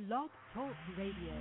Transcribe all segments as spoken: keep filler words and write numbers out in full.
Blog Talk Radio.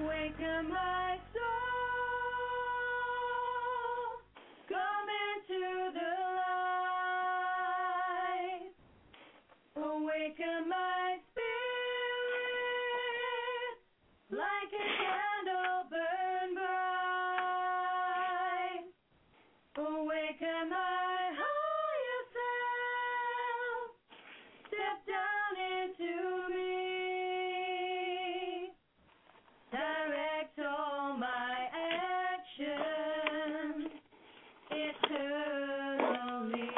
Awaken my soul, come into the light. Awaken my spirit, like a candle burn bright. Awaken my higher self, step down into me. Direct all my actions eternally.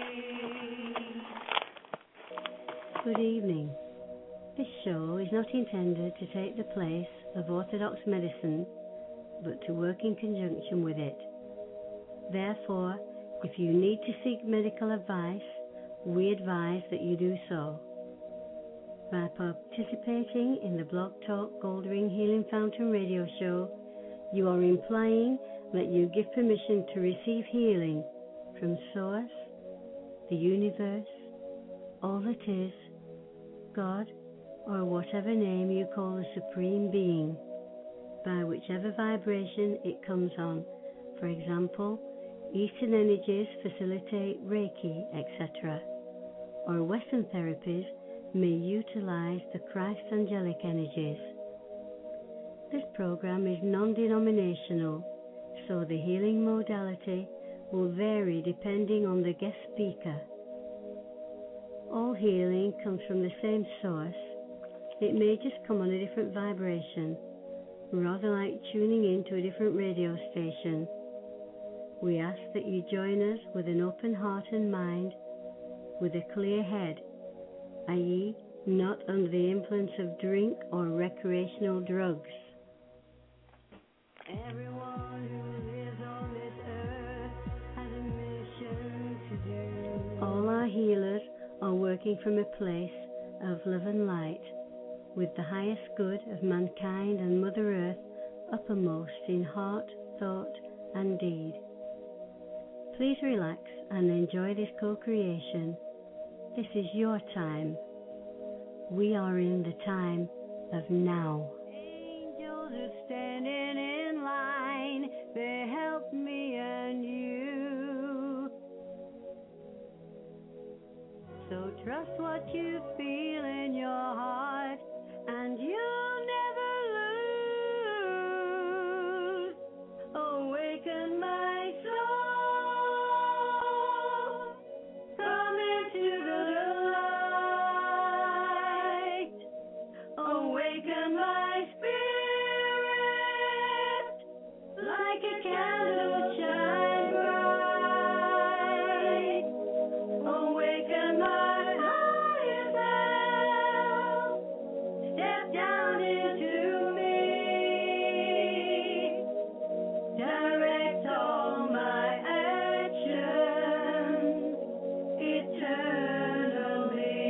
Good evening. This show is not intended to take the place of orthodox medicine, but to work in conjunction with it. Therefore, if you need to seek medical advice, we advise that you do so. By participating in the Blog Talk Goldring Healing Fountain radio show, you are implying that you give permission to receive healing from Source, the universe, all that is, God, or whatever name you call the Supreme Being, by whichever vibration it comes on. For example, Eastern energies facilitate Reiki, et cetera, or Western therapies may utilize the Christ angelic energies. This program is non-denominational, so the healing modality will vary depending on the guest speaker. All healing comes from the same source. It may just come on a different vibration, rather like tuning into a different radio station. We ask that you join us with an open heart and mind, with a clear head, that is, not under the influence of drink or recreational drugs. Everyone who lives on this earth has a mission to do. All our healers are working from a place of love and light, with the highest good of mankind and Mother Earth uppermost in heart, thought, and deed. Please relax and enjoy this co-creation. This is your time. We are in the time of now. Angels are standing in line. They help me and you. So trust what you feel in your heart, and you'll never lose. Awaken my soul, come into the light. Awaken my spirit, like a candle shine bright. Awaken my higher self, step down into me. Direct all my actions eternally.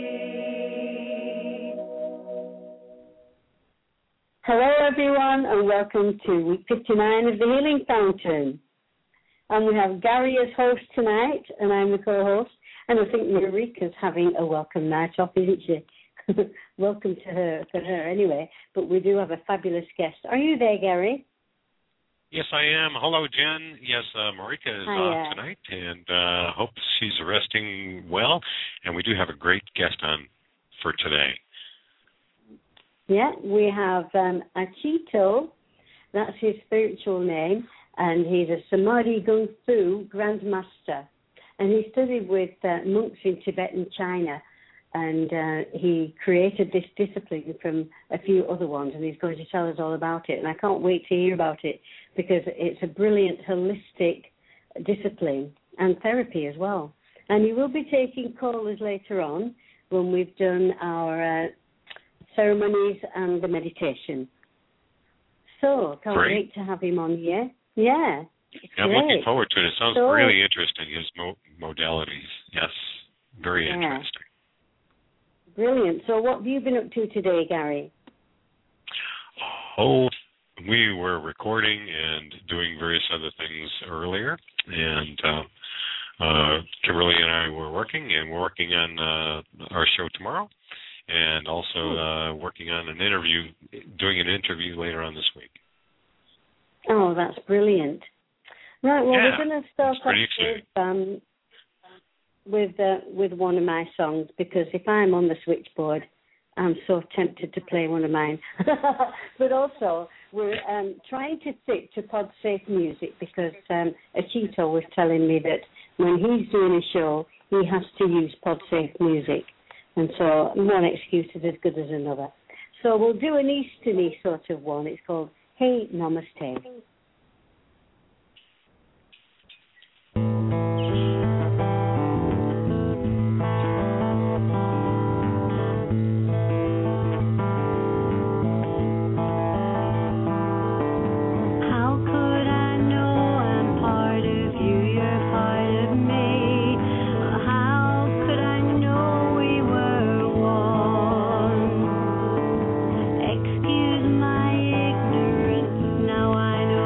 Hello everyone and welcome to week fifty-nine of the Healing Fountain. And we have Gary as host tonight and I'm the co-host, and I think Marika's having a welcome night off, isn't she? Welcome to her, for her anyway, but we do have a fabulous guest. Are you there, Gary? Yes, I am. Hello, Jen. Yes, uh, Marika is Hiya. off tonight, and uh, hope she's resting well. And we do have a great guest on for today. Yeah, we have um, Achito, that's his spiritual name, and he's a Samadhi Kung Fu Grandmaster. And he studied with uh, monks in Tibet and China, and uh, he created this discipline from a few other ones, and he's going to tell us all about it. And I can't wait to hear about it, because it's a brilliant holistic discipline and therapy as well. And he will be taking callers later on when we've done our uh, ceremonies and the meditation. So, can't Great. wait to have him on here. Yeah. I'm great. looking forward to it. It sounds So- really interesting, his mo- modalities. Yes, very Yeah. interesting. Brilliant. So what have you been up to today, Gary? Oh, we were recording and doing various other things earlier, and uh, uh, Kimberly and I were working, and we're working on uh, our show tomorrow, and also uh, working on an interview, doing an interview later on this week. Oh, that's brilliant. Right, well, Yeah, we're going to start it's off pretty with, exciting. um, with, uh, with one of my songs, because if I'm on the switchboard, I'm so tempted to play one of mine. But also, we're um, trying to stick to PodSafe music, because um, Achito was telling me that when he's doing a show, he has to use PodSafe music. And so one excuse is as good as another. So we'll do an Easterly sort of one. It's called Hey Namaste. Excuse my ignorance, now I know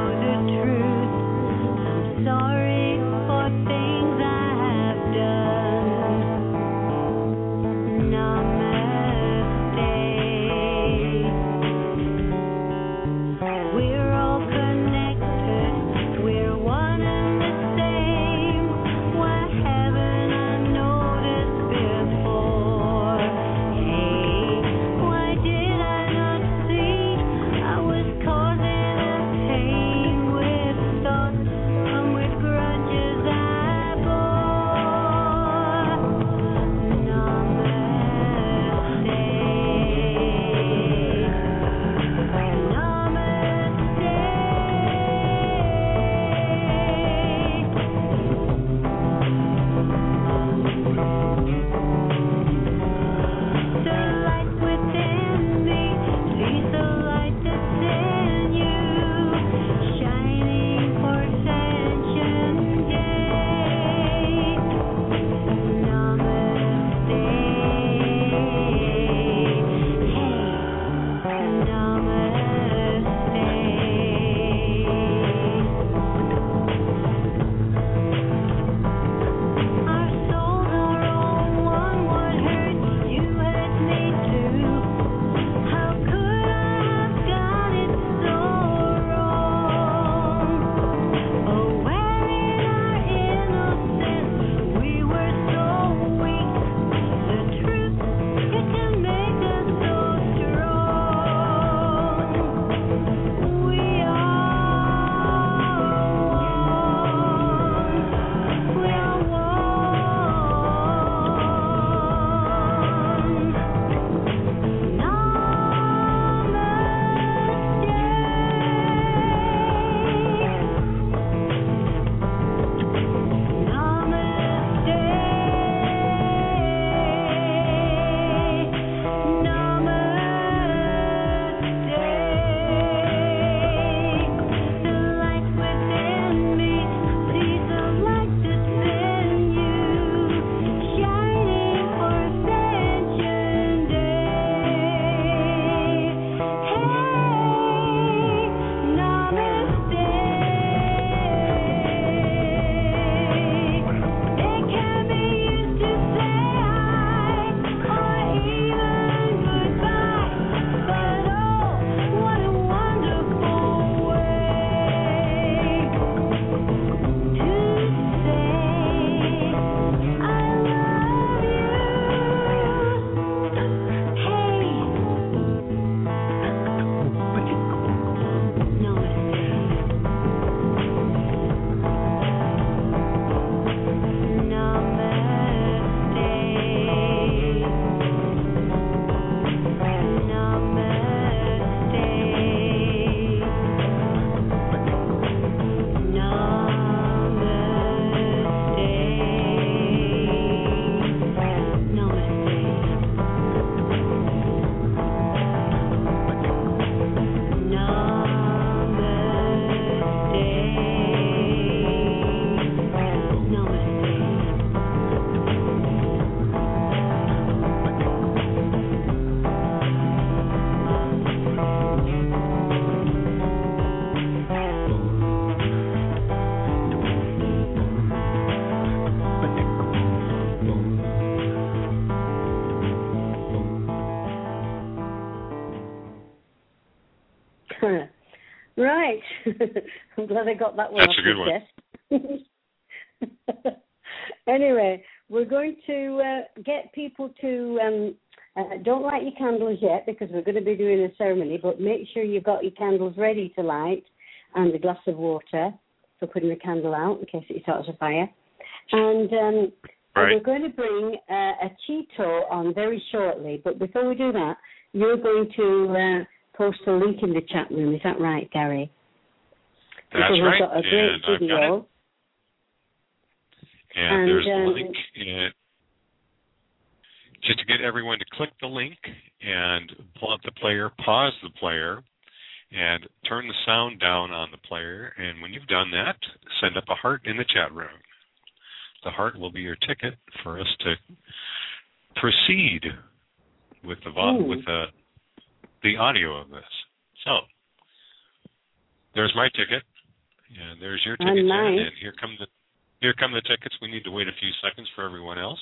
right. I'm glad I got that one. That's a good one. Anyway, we're going to uh, get people to, um, uh, don't light your candles yet because we're going to be doing a ceremony, but make sure you've got your candles ready to light and a glass of water for putting the candle out in case it starts a fire. And um, right. we're going to bring uh, a Cheeto on very shortly, but before we do that, you're going to uh, post a link in the chat room. Is that right, Gary? That's because right. We've got a great and video. I've got it. And, and there's um, the link. And just to get everyone to click the link and pull up the player, pause the player, and turn the sound down on the player. And when you've done that, send up a heart in the chat room. The heart will be your ticket for us to proceed with the vo- with the the audio of this. So there's my ticket, and there's your ticket, Jen, and here come the here come the tickets. We need to wait a few seconds for everyone else.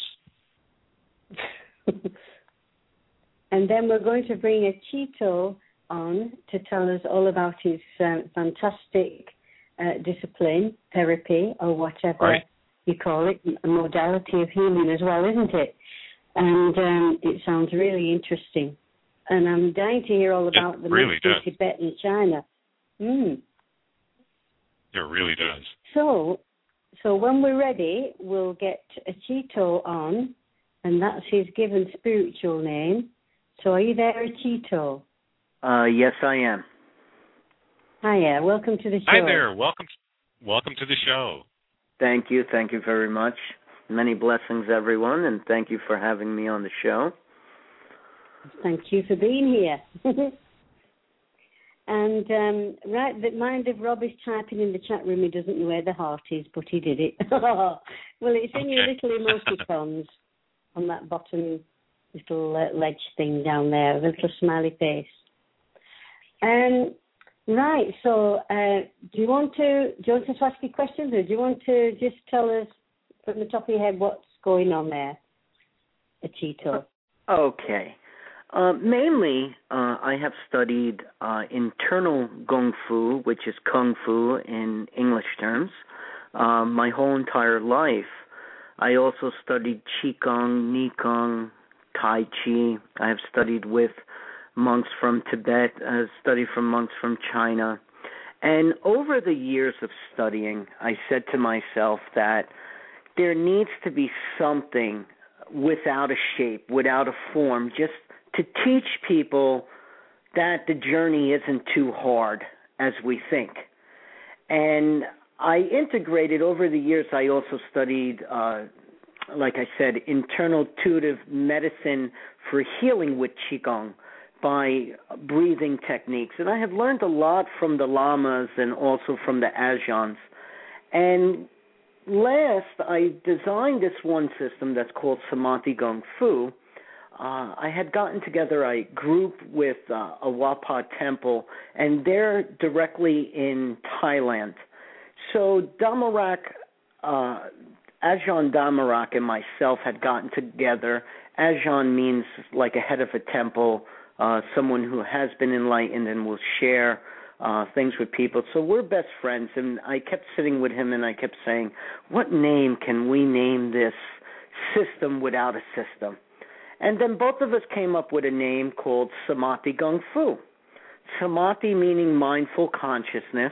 And then we're going to bring a Cheeto on to tell us all about his uh, fantastic uh, discipline, therapy, or whatever right. you call it, a modality of healing as well, isn't it? And um, it sounds really interesting. And I'm dying to hear all about it the really mystery in Tibet and China. Mm. It really does. So, so when we're ready, we'll get a Cheeto on, and that's his given spiritual name. So are you there, Cheeto? Uh, yes, I am. Hiya, welcome to the show. Hi there, welcome, welcome to the show. Thank you, thank you very much. Many blessings, everyone, and thank you for having me on the show. Thank you for being here. And, um, right, the mind of Rob is typing in the chat room. He doesn't know where the heart is, but he did it. Well, it's in okay. your little emoticons on that bottom little uh, ledge thing down there, the little smiley face. Um, right, so uh, do you want to do you want to ask you questions, or do you want to just tell us from the top of your head what's going on there, a Cheeto? Okay. Uh, mainly, uh, I have studied uh, internal Kung Fu, which is Kung Fu in English terms, uh, my whole entire life. I also studied Qigong, Neigong, Tai Chi. I have studied with monks from Tibet. I have studied from monks from China. And over the years of studying, I said to myself that there needs to be something without a shape, without a form, just to teach people that the journey isn't too hard as we think. And I integrated over the years. I also studied, uh, like I said, internal intuitive medicine for healing with Qigong by breathing techniques. And I have learned a lot from the lamas and also from the Ajahns. And last, I designed this one system that's called Samadhi Kung Fu. Uh, I had gotten together a group with uh, a Wapa temple, and they're directly in Thailand. So Dhammarak, uh, Ajahn Dhammarak and myself had gotten together. Ajahn means like a head of a temple, uh, someone who has been enlightened and will share uh, things with people. So we're best friends, and I kept sitting with him, and I kept saying, what name can we name this system without a system? And then both of us came up with a name called Samadhi Kung Fu. Samadhi meaning mindful consciousness,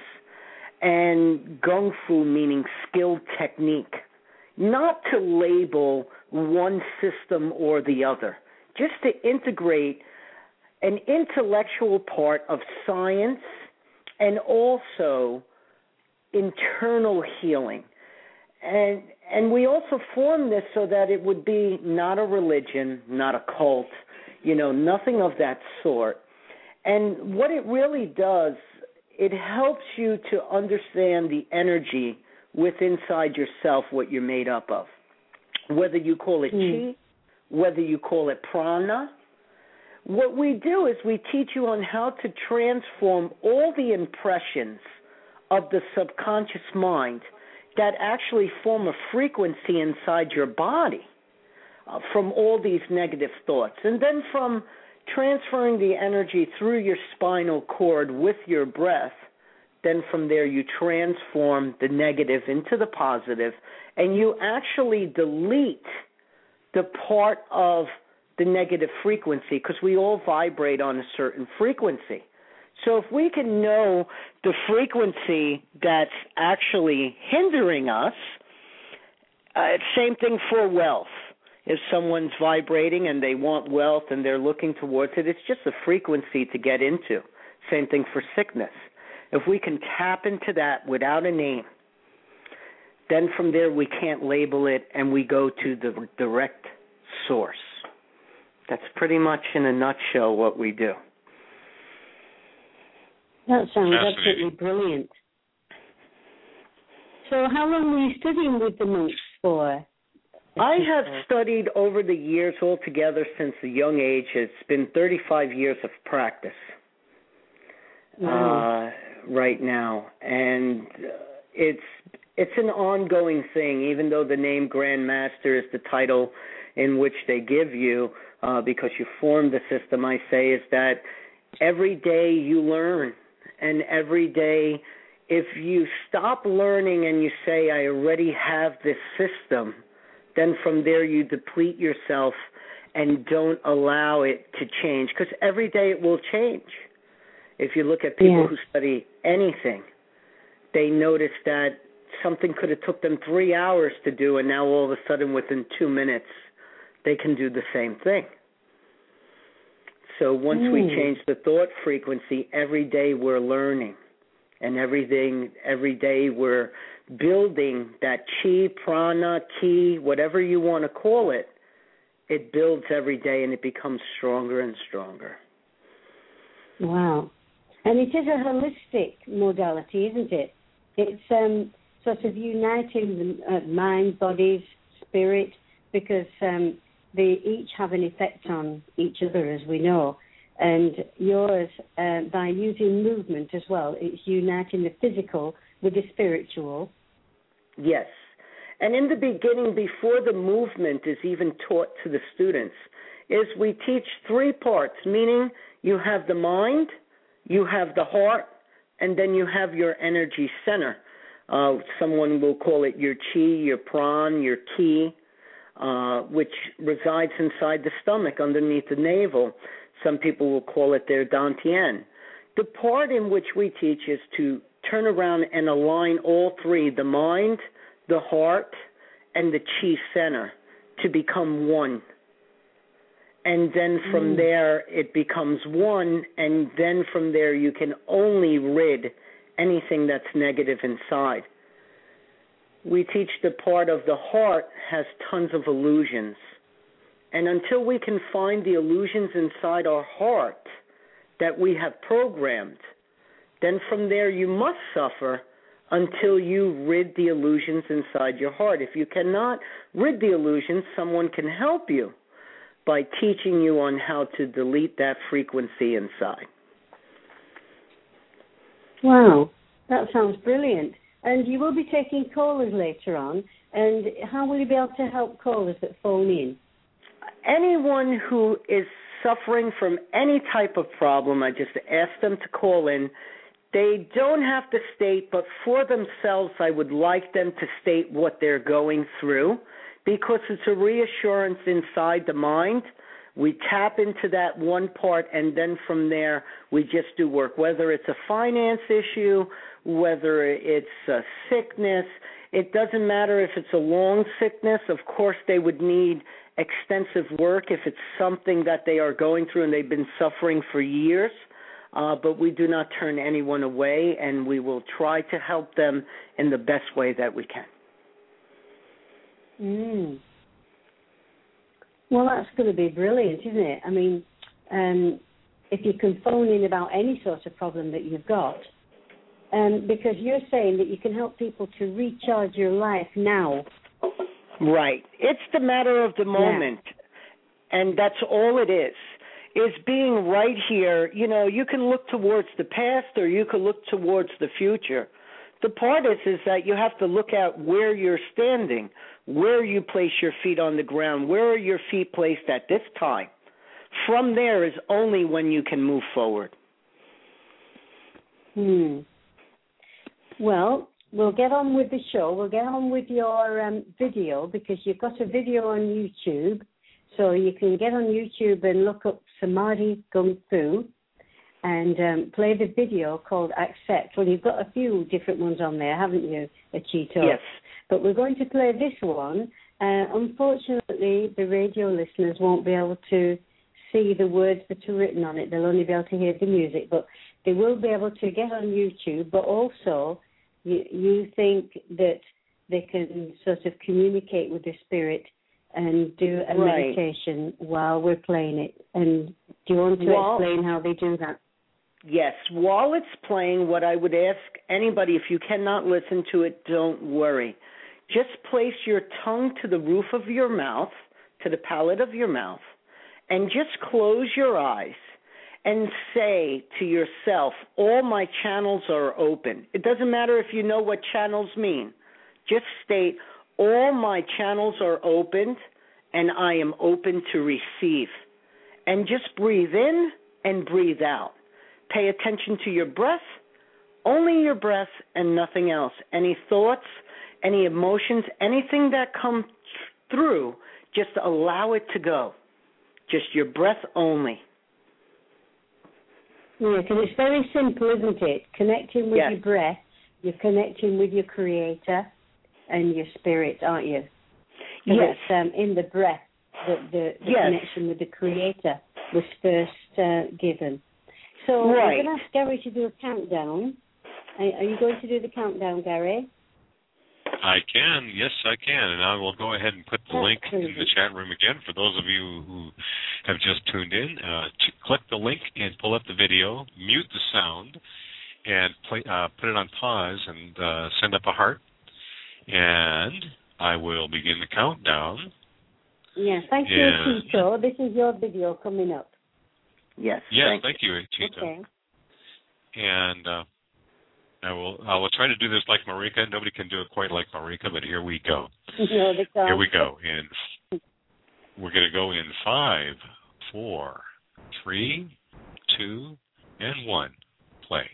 and Kung Fu meaning skilled technique. Not to label one system or the other, just to integrate an intellectual part of science and also internal healing. And and we also formed this so that it would be not a religion, not a cult, you know, nothing of that sort. And what it really does, it helps you to understand the energy within inside yourself, what you're made up of. Whether you call it mm. chi, whether you call it prana. What we do is we teach you on how to transform all the impressions of the subconscious mind that actually form a frequency inside your body uh, from all these negative thoughts. And then from transferring the energy through your spinal cord with your breath then from there you transform the negative into the positive, and you actually delete the part of the negative frequency, because we all vibrate on a certain frequency. So if we can know the frequency that's actually hindering us, uh, same thing for wealth. If someone's vibrating and they want wealth and they're looking towards it, it's just a frequency to get into. Same thing for sickness. If we can tap into that without a name, then from there we can't label it and we go to the direct source. That's pretty much in a nutshell what we do. That sounds absolutely brilliant. So how long were you studying with the monks for? I have studied over the years altogether since a young age. It's been thirty-five years of practice wow. uh, right now. And it's it's an ongoing thing, even though the name Grand Master is the title in which they give you uh, because you form the system, I say, is that every day you learn. And every day, if you stop learning and you say, I already have this system, then from there you deplete yourself and don't allow it to change. Because every day it will change. If you look at people yeah. who study anything, they notice that something could have took them three hours to do, and now all of a sudden within two minutes they can do the same thing. So once mm. we change the thought frequency, every day we're learning. And everything, every day we're building that chi, prana, ki, whatever you want to call it, it builds every day and it becomes stronger and stronger. Wow. And it is a holistic modality, isn't it? It's um, sort of uniting the uh, mind, body, spirit, because um, they each have an effect on each other, as we know. And yours, uh, by using movement as well, it's uniting the physical with the spiritual. Yes. And in the beginning, before the movement is even taught to the students, is we teach three parts, meaning you have the mind, you have the heart, and then you have your energy center. Uh, someone will call it your chi, your pran, your ki. Uh, which resides inside the stomach, underneath the navel. Some people will call it their dantian. The part in which we teach is to turn around and align all three, the mind, the heart, and the chi center, to become one. And then from mm. there, it becomes one, and then from there, you can only rid anything that's negative inside. We teach the part of the heart has tons of illusions. And until we can find the illusions inside our heart that we have programmed, then from there you must suffer until you rid the illusions inside your heart. If you cannot rid the illusions, someone can help you by teaching you on how to delete that frequency inside. Wow, that sounds brilliant. And you will be taking callers later on. And how will you be able to help callers that phone in? Anyone who is suffering from any type of problem, I just ask them to call in. They don't have to state, but for themselves, I would like them to state what they're going through, because it's a reassurance inside the mind. We tap into that one part, and then from there, we just do work, whether it's a finance issue, whether it's a sickness. It doesn't matter if it's a long sickness. Of course, they would need extensive work if it's something that they are going through and they've been suffering for years. Uh, but we do not turn anyone away, and we will try to help them in the best way that we can. Mm. Well, that's going to be brilliant, isn't it? I mean, um, if you can phone in about any sort of problem that you've got, um, because you're saying that you can help people to recharge your life now. Right. It's the matter of the moment, yeah. And that's all it is, is being right here. You know, you can look towards the past or you can look towards the future. The part is, is that you have to look at where you're standing, where you place your feet on the ground, where are your feet placed at this time. From there is only when you can move forward. Hmm. Well, we'll get on with the show. We'll get on with your um, video because you've got a video on YouTube. So you can get on YouTube and look up Samadhi Kung Fu and um, play the video called Accept. Well, you've got a few different ones on there, haven't you, Achito? Yes. But we're going to play this one. Uh, unfortunately, the radio listeners won't be able to see the words that are written on it. They'll only be able to hear the music. But they will be able to get on YouTube. But also, you, you think that they can sort of communicate with the spirit and do a right. meditation while we're playing it. And do you want to While, explain how they do that? Yes. While it's playing, what I would ask anybody, if you cannot listen to it, don't worry. Just place your tongue to the roof of your mouth, to the palate of your mouth, and just close your eyes and say to yourself, all my channels are open. It doesn't matter if you know what channels mean. Just state, all my channels are opened, and I am open to receive. And just breathe in and breathe out. Pay attention to your breath, only your breath and nothing else. Any thoughts, any emotions, anything that comes through, just allow it to go. Just your breath only. Yeah, because it's very simple, isn't it? Connecting with yes. your breath, you're connecting with your Creator and your spirit, aren't you? Yes. It's um, in the breath that the, the yes. connection with the Creator was first uh, given. So right. we're going to ask Gary to do a countdown. Are, are you going to do the countdown, Gary? I can, yes, I can, and I will go ahead and put the That's link crazy. in the chat room again for those of you who have just tuned in. Uh, to click the link and pull up the video, mute the sound, and play, uh, put it on pause and uh, send up a heart, and I will begin the countdown. Yeah, thank you, Tito. This is your video coming up. Yes. Yes, thank, thank you, Tito. Okay. And uh, I will I will try to do this like Marika. Nobody can do it quite like Marika, but here we go. No, they can't. Here we go. And we're going to go in five, four, three, two, and one. Play.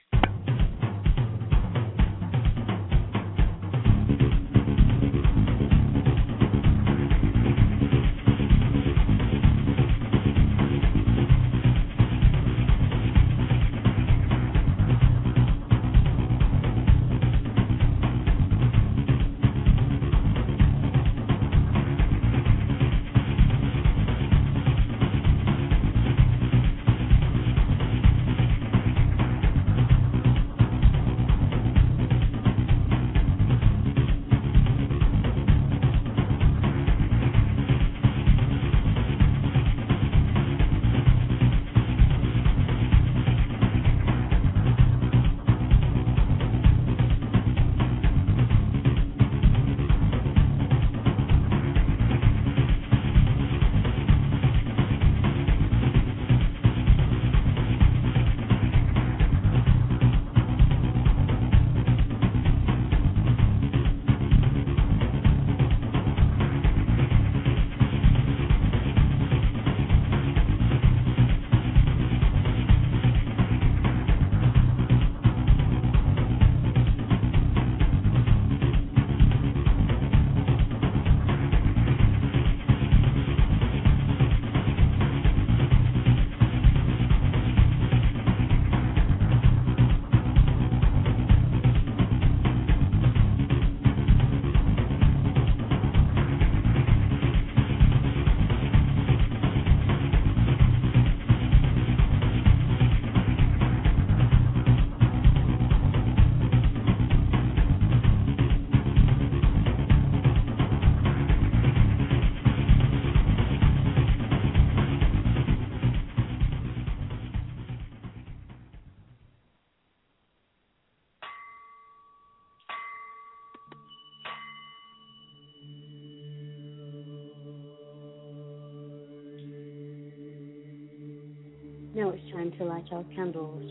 Now it's time to light our candles.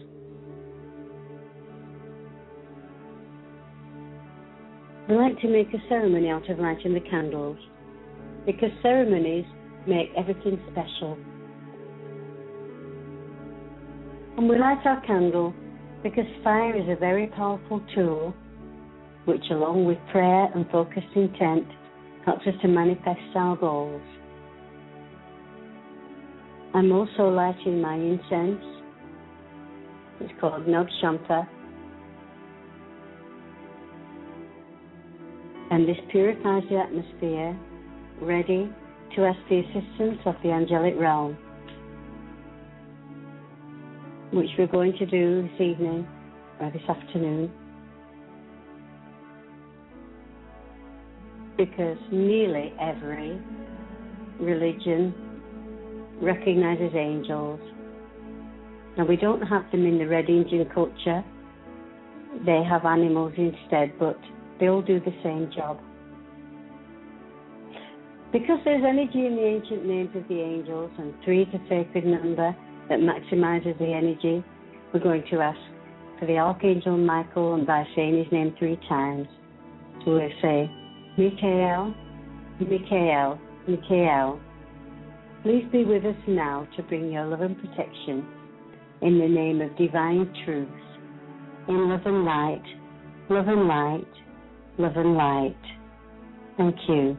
We like to make a ceremony out of lighting the candles because ceremonies make everything special. And we light our candle because fire is a very powerful tool which along with prayer and focused intent helps us to manifest our goals. I'm also lighting my incense. It's called Nag Shampa. And this purifies the atmosphere, ready to ask the assistance of the angelic realm, which we're going to do this evening or this afternoon, because nearly every religion recognizes angels, and we don't have them in the Red Indian culture. They have animals instead, but they all do the same job. Because there's energy in the ancient names of the angels, and three is a sacred number that maximizes the energy, we're going to ask for the Archangel Michael, and by saying his name three times. So we'll say, Michael, Michael, Michael, please be with us now to bring your love and protection in the name of divine truth, in love and light, love and light, love and light. Thank you.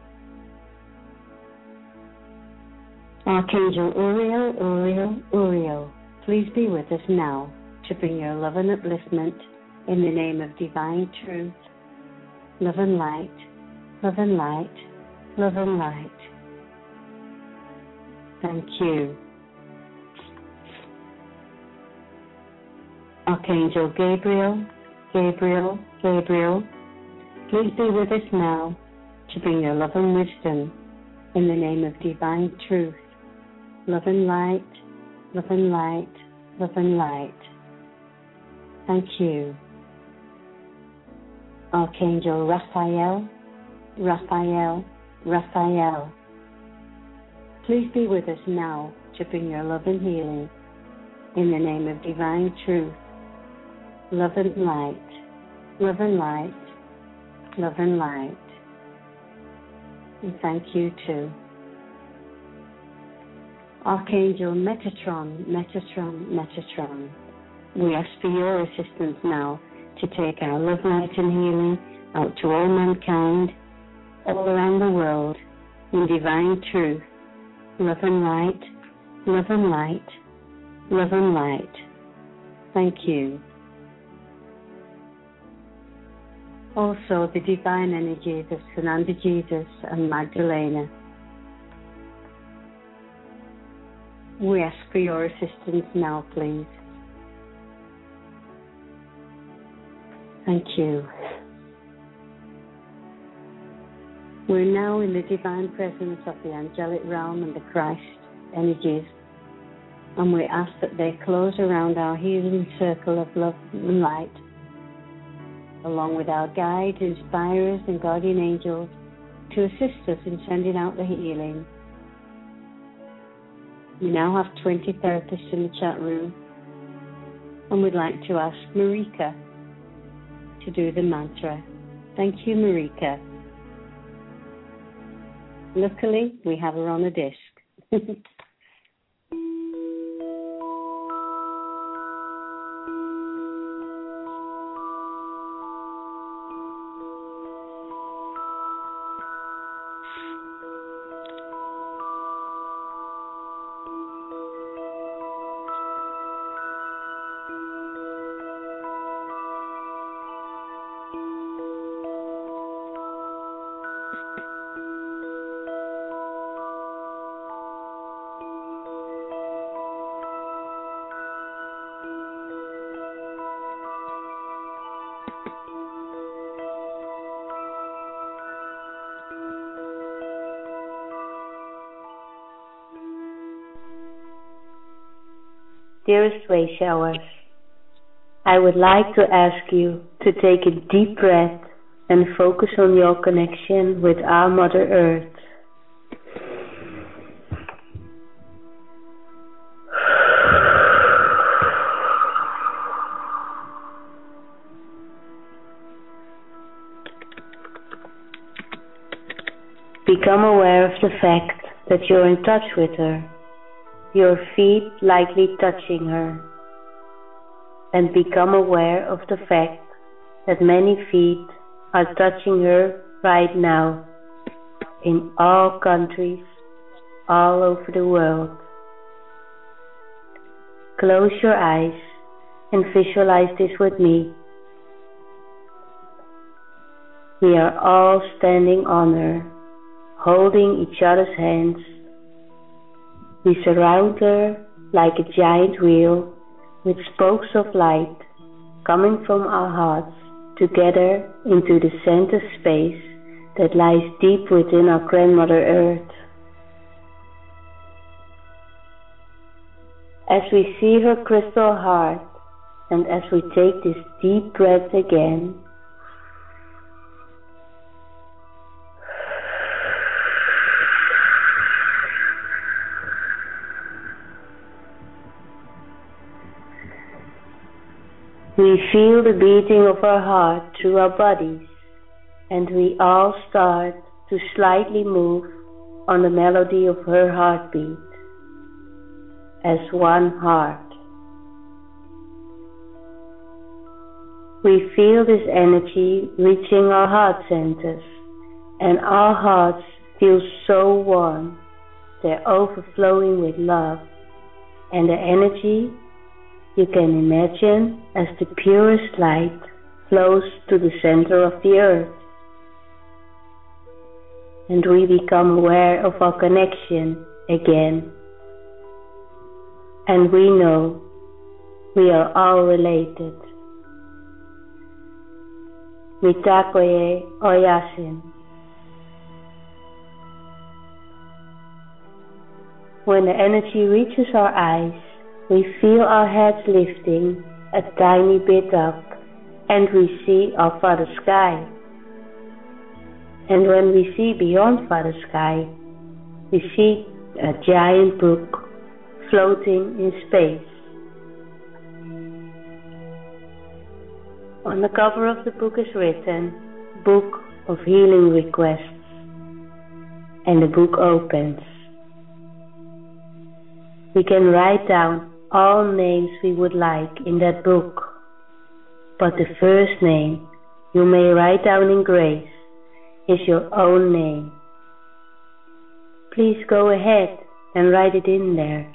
Archangel Uriel, Uriel, Uriel, please be with us now to bring your love and upliftment in the name of divine truth, love and light, love and light, love and light. Thank you. Archangel Gabriel, Gabriel, Gabriel, please be with us now to bring your love and wisdom in the name of divine truth, love and light, love and light, love and light. Thank you. Archangel Raphael, Raphael, Raphael, please be with us now to bring your love and healing in the name of divine truth, love and light, love and light, love and light. And thank you too. Archangel Metatron, Metatron, Metatron, we ask for your assistance now to take our love, light and healing out to all mankind, all around the world, in divine truth, love and light, love and light, love and light. Thank you. Also, the divine energies of Sananda Jesus and Magdalena. We ask for your assistance now, please. Thank you. We're now in the divine presence of the angelic realm and the Christ energies, and we ask that they close around our healing circle of love and light, along with our guides, inspirers, and guardian angels, to assist us in sending out the healing. We now have twenty therapists in the chat room, and we'd like to ask Marika to do the mantra. Thank you, Marika. Luckily, we have her on a disc. Dearest Way Showers, I would like to ask you to take a deep breath and focus on your connection with our Mother Earth. Become aware of the fact that you're in touch with her, your feet lightly touching her, and become aware of the fact that many feet are touching her right now in all countries, all over the world. Close your eyes and visualize this with me. We are all standing on her, holding each other's hands. We surround her like a giant wheel with spokes of light coming from our hearts together into the center space that lies deep within our grandmother Earth. As we see her crystal heart, and as we take this deep breath again, we feel the beating of our heart through our bodies, and we all start to slightly move on the melody of her heartbeat as one heart. We feel this energy reaching our heart centers, and our hearts feel so warm. They're overflowing with love, and the energy, you can imagine, as the purest light flows to the center of the earth. And we become aware of our connection again. And we know we are all related. Mitakoye Oyasin. When the energy reaches our eyes, we feel our heads lifting a tiny bit up, and we see our Father Sky. And when we see beyond Father Sky, we see a giant book floating in space. On the cover of the book is written, Book of Healing Requests, and the book opens. We can write down all names we would like in that book, but the first name you may write down in grace is your own name. Please go ahead and write it in there.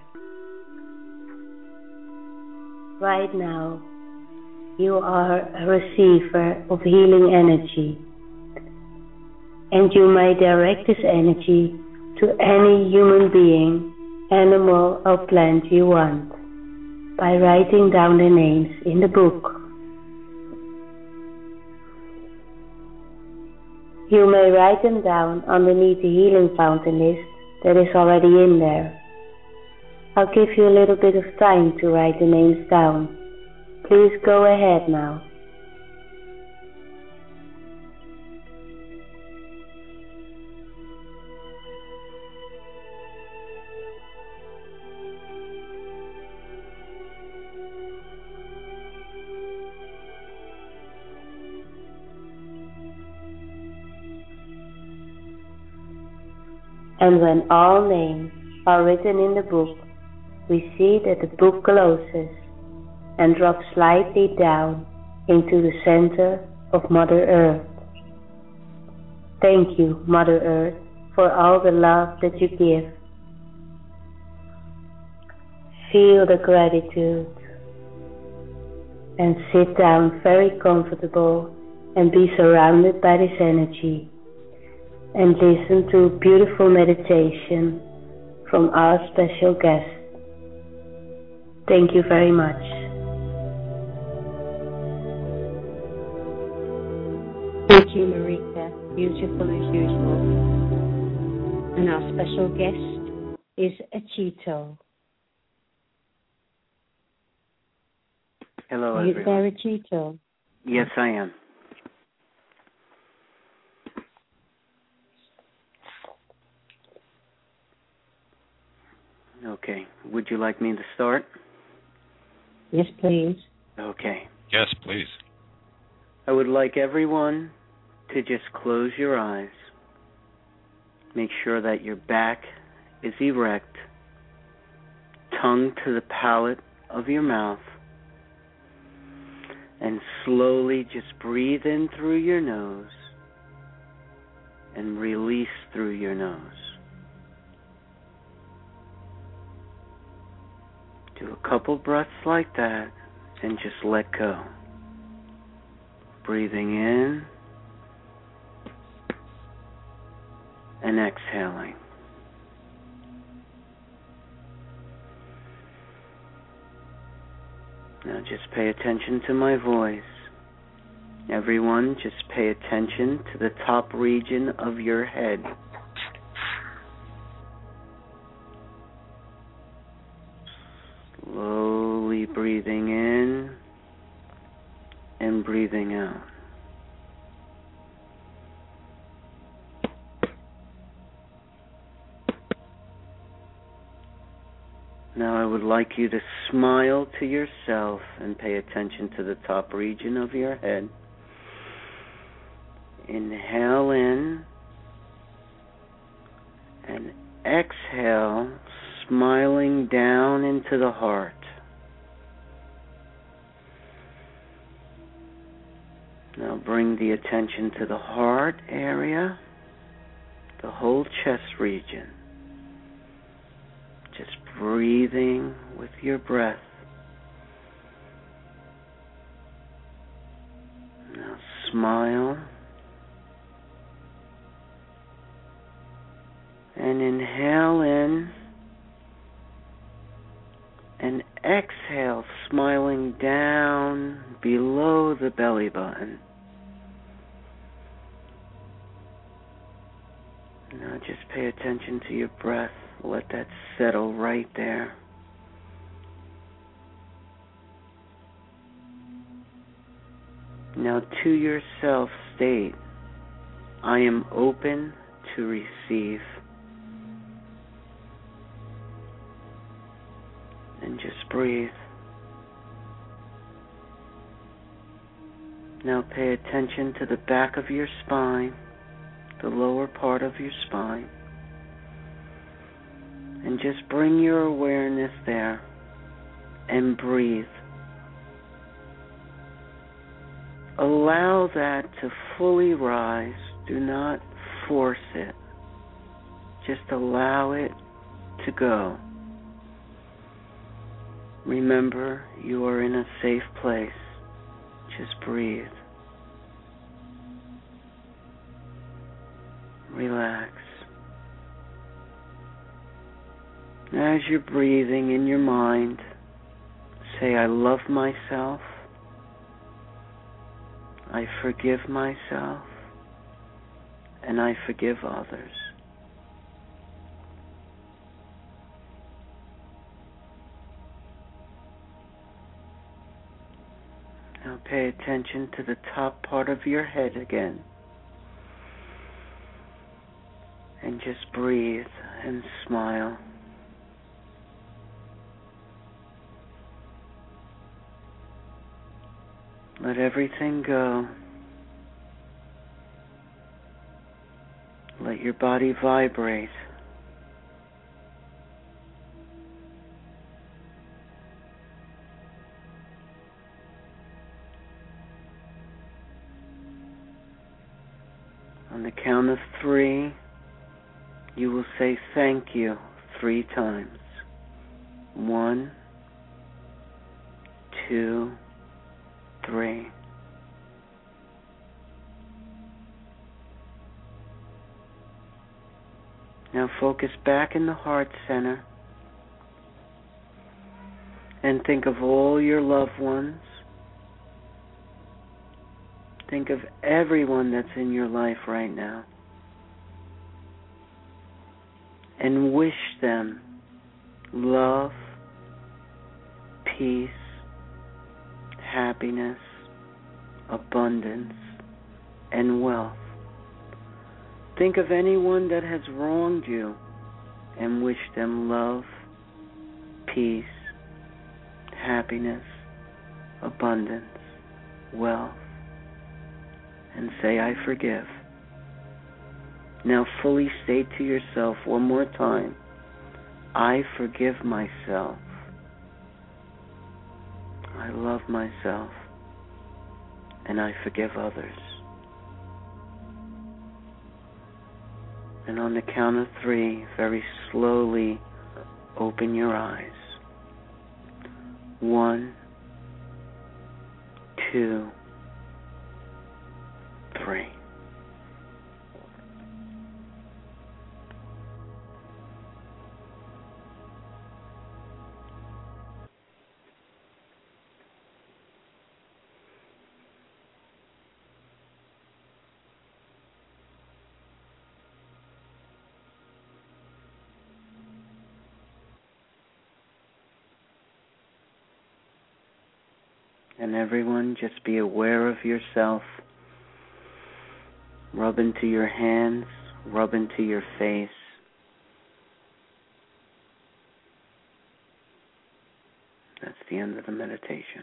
Right now, you are a receiver of healing energy, and you may direct this energy to any human being, animal or plant you want by writing down the names in the book. You may write them down underneath the healing fountain list that is already in there. I'll give you a little bit of time to write the names down. Please go ahead now. And when all names are written in the book, we see that the book closes and drops slightly down into the center of Mother Earth. Thank you, Mother Earth, for all the love that you give. Feel the gratitude and sit down very comfortable and be surrounded by this energy, and listen to a beautiful meditation from our special guest. Thank you very much. Thank you, Marika. Beautiful as usual. And our special guest is Achito. Hello, Are you everyone. there, Achito? Yes, I am. Okay. Would you like me to start? Yes, please. Okay. Yes, please. I would like everyone to just close your eyes. Make sure that your back is erect, tongue to the palate of your mouth, And slowly just breathe in through your nose and release through your nose. Do a couple breaths like that and just let go. Breathing in and exhaling. Now just pay attention to my voice. Everyone, just pay attention to the top region of your head. Slowly breathing in and breathing out. Now I would like you to smile to yourself and pay attention to the top region of your head. Inhale in and exhale, smiling down into the heart. Now bring the attention to the heart area, the whole chest region. Just breathing with your breath. Now smile. And inhale in. And exhale, smiling down below the belly button. Now just pay attention to your breath. Let that settle right there. Now to yourself state, I am open to receive. And just breathe. Now pay attention to the back of your spine, the lower part of your spine. And just bring your awareness there and breathe. Allow that to fully rise. Do not force it. Just allow it to go. Remember, you are in a safe place. Just breathe. Relax. As you're breathing in your mind, say, I love myself. I forgive myself. And I forgive others. Now pay attention to the top part of your head again. And just breathe and smile. Let everything go. Let your body vibrate. On the count of three, you will say thank you three times. One, two, three. Now focus back in the heart center and think of all your loved ones. Think of everyone that's in your life right now. And wish them love, peace, happiness, abundance, and wealth. Think of anyone that has wronged you and wish them love, peace, happiness, abundance, wealth, and say, I forgive. Now fully state to yourself one more time, I forgive myself. I love myself. and I forgive others. And on the count of three, very slowly open your eyes. One, two, three. And everyone, just be aware of yourself. Rub into your hands, rub into your face. That's the end of the meditation.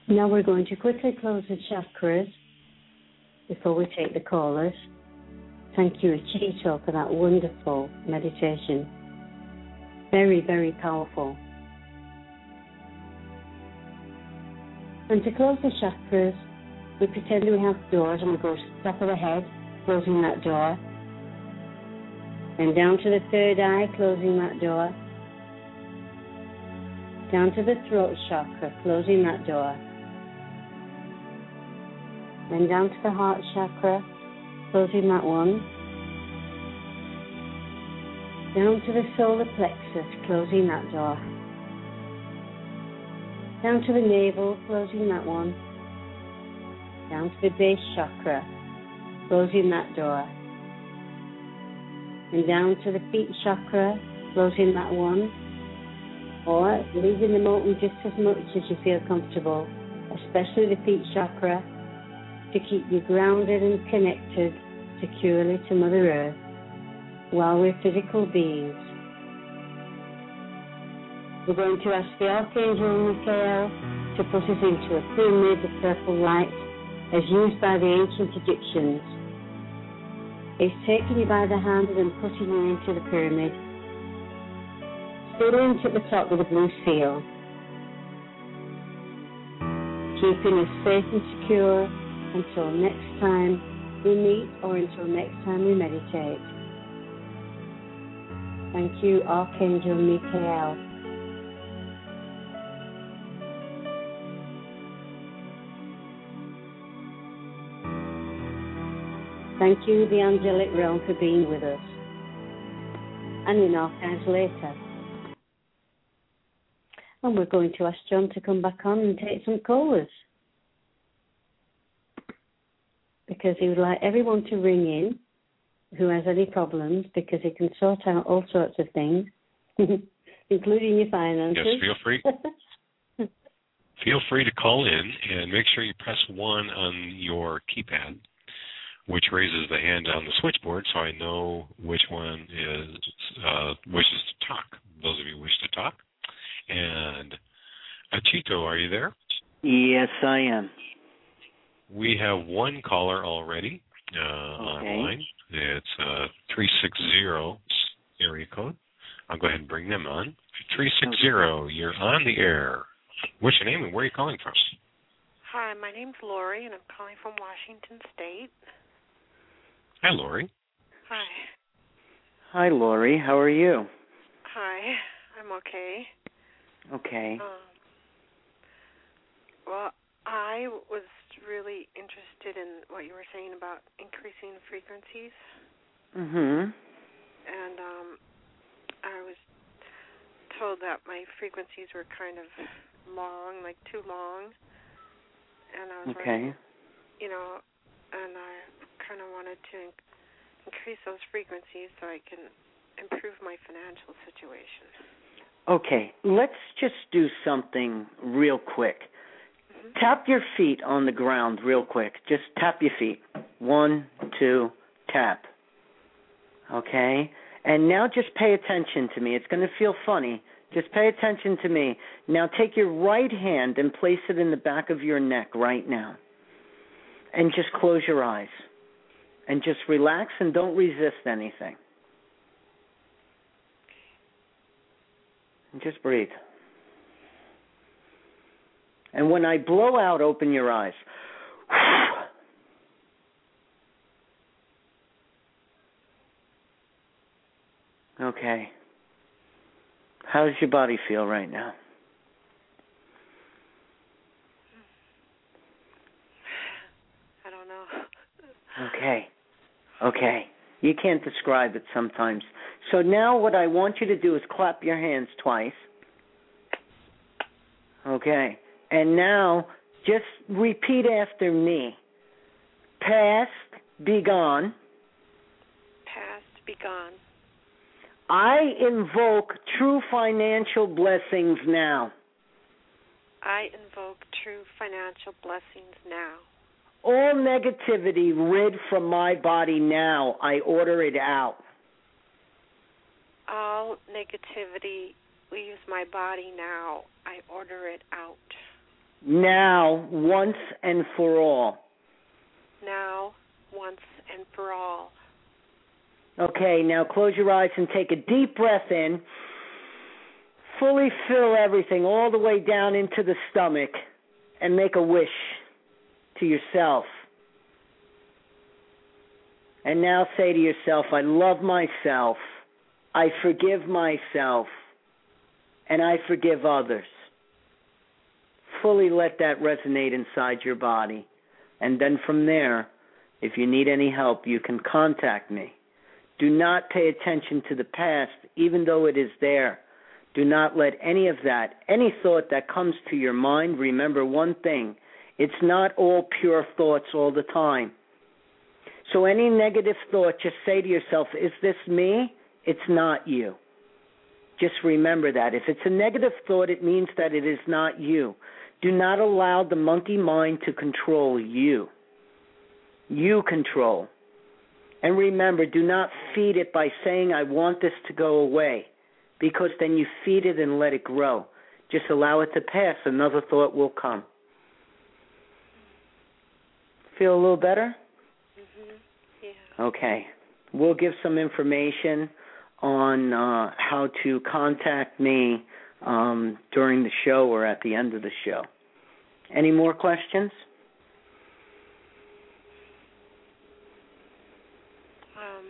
Now we're going to quickly close the chakras before we take the callers. Thank you, Achito, for that wonderful meditation. Very, very powerful. And to close the chakras, we pretend we have doors and we go to the top of the head, closing that door. And down to the third eye, closing that door. Down to the throat chakra, closing that door. Then down to the heart chakra, closing that one. Down to the solar plexus, closing that door. Down to the navel, closing that one. Down to the base chakra, closing that door. And down to the feet chakra, closing that one. Or leaving them open just as much as you feel comfortable, especially the feet chakra, to keep you grounded and connected securely to Mother Earth while we're physical beings. We're going to ask the Archangel Michael to put us into a pyramid of purple light as used by the ancient Egyptians. He's taking you by the hand and putting you into the pyramid, sealing at the top with a blue seal, keeping us safe and secure until next time we meet or until next time we meditate. Thank you, Archangel Michael. Thank you, the angelic realm, for being with us. And in archives later. And we're going to ask John to come back on and take some callers. Because he would like everyone to ring in who has any problems, because he can sort out all sorts of things, including your finances. Yes, feel free. Feel free to call in and make sure you press one on your keypad, which raises the hand on the switchboard, so I know which one is uh, wishes to talk. Those of you who wish to talk. And Achito, are you there? Yes, I am. We have one caller already uh, okay. online. It's uh, three six zero area code. I'll go ahead and bring them on. three six zero, you're on the air. What's your name and where are you calling from? Hi, my name's Lori, and I'm calling from Washington State. Hi, Lori. Hi. Hi, Lori. How are you? Hi. I'm okay. Okay. Um, well, I was really interested in what you were saying about increasing frequencies. Mm-hmm. And um, I was told that my frequencies were kind of long, like too long. And I was okay. wondering, you know, and I kind of wanted to in- increase those frequencies so I can improve my financial situation. Okay, let's just do something real quick. Mm-hmm. Tap your feet on the ground real quick. Just tap your feet. One, two, tap. Okay? And now just pay attention to me. It's going to feel funny. Just pay attention to me. Now take your right hand and place it in the back of your neck right now. And just close your eyes. And just relax and don't resist anything. And just breathe. And when I blow out, open your eyes. Okay. How does your body feel right now? I don't know. Okay. Okay. You can't describe it sometimes. So now what I want you to do is clap your hands twice. Okay. And now just repeat after me. Past, be gone. Past, be gone. I invoke true financial blessings now. I invoke true financial blessings now. All negativity rid from my body now. I order it out. All negativity leaves my body now. I order it out. Now, once and for all. Now, once and for all. Okay, now close your eyes and take a deep breath in. Fully fill everything all the way down into the stomach and make a wish to yourself. And now say to yourself, I love myself, I forgive myself, and I forgive others. Fully let that resonate inside your body. And then from there, if you need any help, you can contact me. Do not pay attention to the past, even though it is there. Do not let any of that, any thought that comes to your mind, remember one thing. It's not all pure thoughts all the time. So any negative thought, just say to yourself, is this me? It's not you. Just remember that. If it's a negative thought, it means that it is not you. Do not allow the monkey mind to control you. You control. And remember, do not feed it by saying, I want this to go away, because then you feed it and let it grow. Just allow it to pass. Another thought will come. Feel a little better? Mm-hmm. Yeah. Okay. We'll give some information on uh, how to contact me um, during the show or at the end of the show. Any more questions? Um,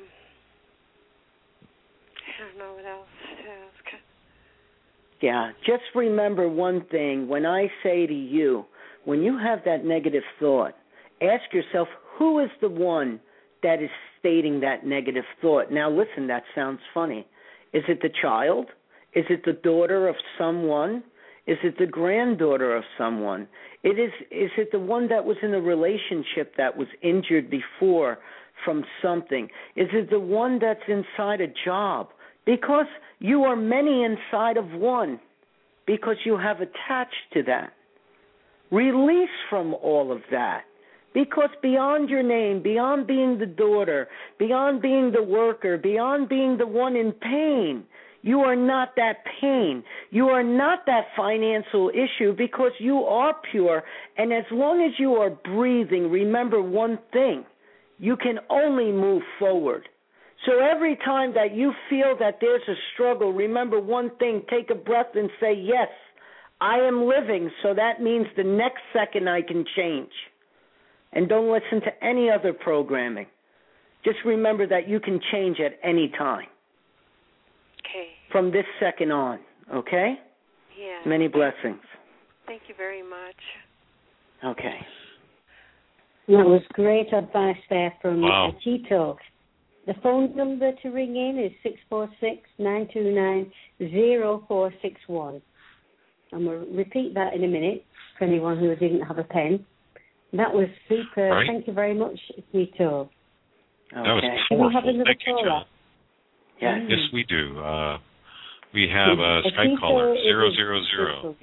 I don't know what else to ask. Yeah, just remember one thing. When I say to you, when you have that negative thought, ask yourself, who is the one that is stating that negative thought? Now, listen, that sounds funny. Is it the child? Is it the daughter of someone? Is it the granddaughter of someone? It is, is it the one that was in a relationship that was injured before from something? Is it the one that's inside a job? Because you are many inside of one, because you have attached to that. Release from all of that. Because beyond your name, beyond being the daughter, beyond being the worker, beyond being the one in pain, you are not that pain. You are not that financial issue, because you are pure. And as long as you are breathing, remember one thing. You can only move forward. So every time that you feel that there's a struggle, remember one thing. Take a breath and say, yes, I am living, so that means the next second I can change. And don't listen to any other programming. Just remember that you can change at any time. Okay. From this second on, okay? Yeah. Many blessings. Thank you very much. Okay. That was great advice there from Wow. Chito. The phone number to ring in is six four six, nine two nine, zero four six one. And we'll repeat that in a minute for anyone who didn't have a pen. That was super. Right. Thank you very much, Chito. Okay. That was Do we have powerful. another Thank you, caller? John. Yes. Yes, we do. Uh, we have a Is- Skype Chito caller, is zero a- zero zero.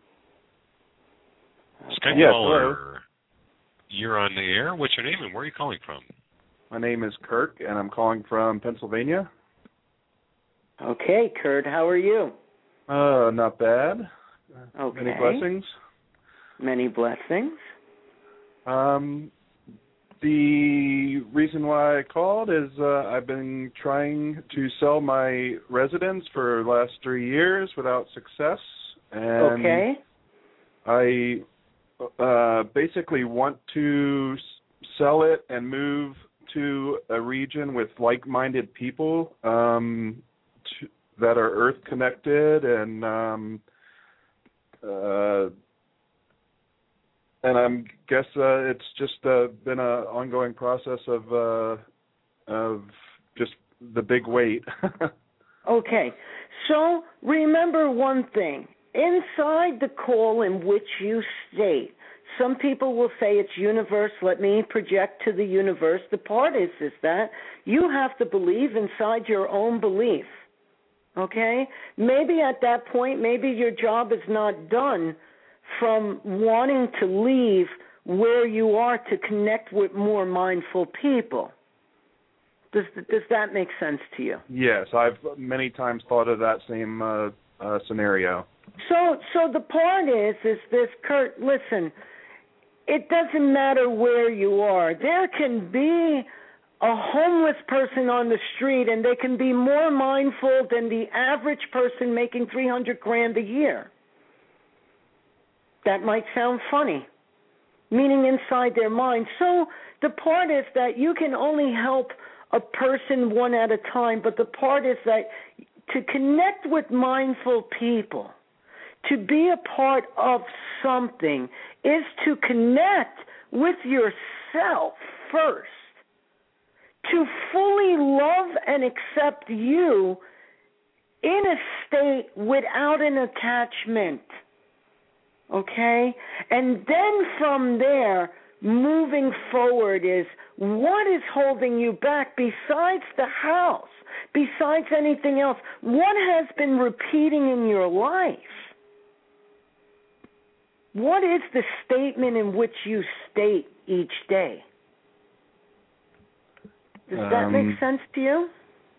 Skype Yes, caller, you're on the air. What's your name and where are you calling from? My name is Kirk, and I'm calling from Pennsylvania. Okay, Kurt, how are you? Uh, not bad. Okay. Many blessings. Many blessings. Um, the reason why I called is uh, I've been trying to sell my residence for the last three years without success. And Okay. I uh, basically want to s- sell it and move to a region with like-minded people um, to, that are earth-connected and um, uh, and I guess uh, it's just uh, been an ongoing process of uh, of just the big wait. Okay. So remember one thing. Inside the call in which you state, some people will say it's universe. Let me project to the universe. The part is, is that you have to believe inside your own belief. Okay? Maybe at that point, maybe your job is not done from wanting to leave where you are to connect with more mindful people. Does does that make sense to you? Yes, I've many times thought of that same uh, uh, scenario. So, so the part is, is this, Kurt, listen, it doesn't matter where you are. There can be a homeless person on the street, and they can be more mindful than the average person making three hundred grand a year. That might sound funny, meaning inside their mind. So the part is that you can only help a person one at a time, but the part is that to connect with mindful people, to be a part of something, is to connect with yourself first, to fully love and accept you in a state without an attachment, okay? And then from there, moving forward is what is holding you back besides the house, besides anything else? What has been repeating in your life? What is the statement in which you state each day? Does that Um, make sense to you?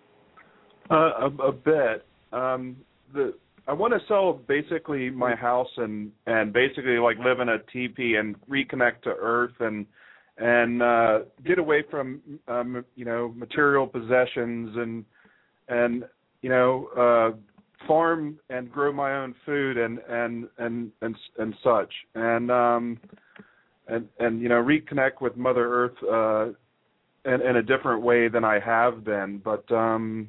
Uh, a, a bit. Um, the I want to sell basically my house and and basically like live in a teepee and reconnect to earth and and uh, get away from um, you know material possessions and and you know uh, farm and grow my own food and and and and, and such and um and and you know reconnect with Mother Earth uh, in, in a different way than I have been, but um,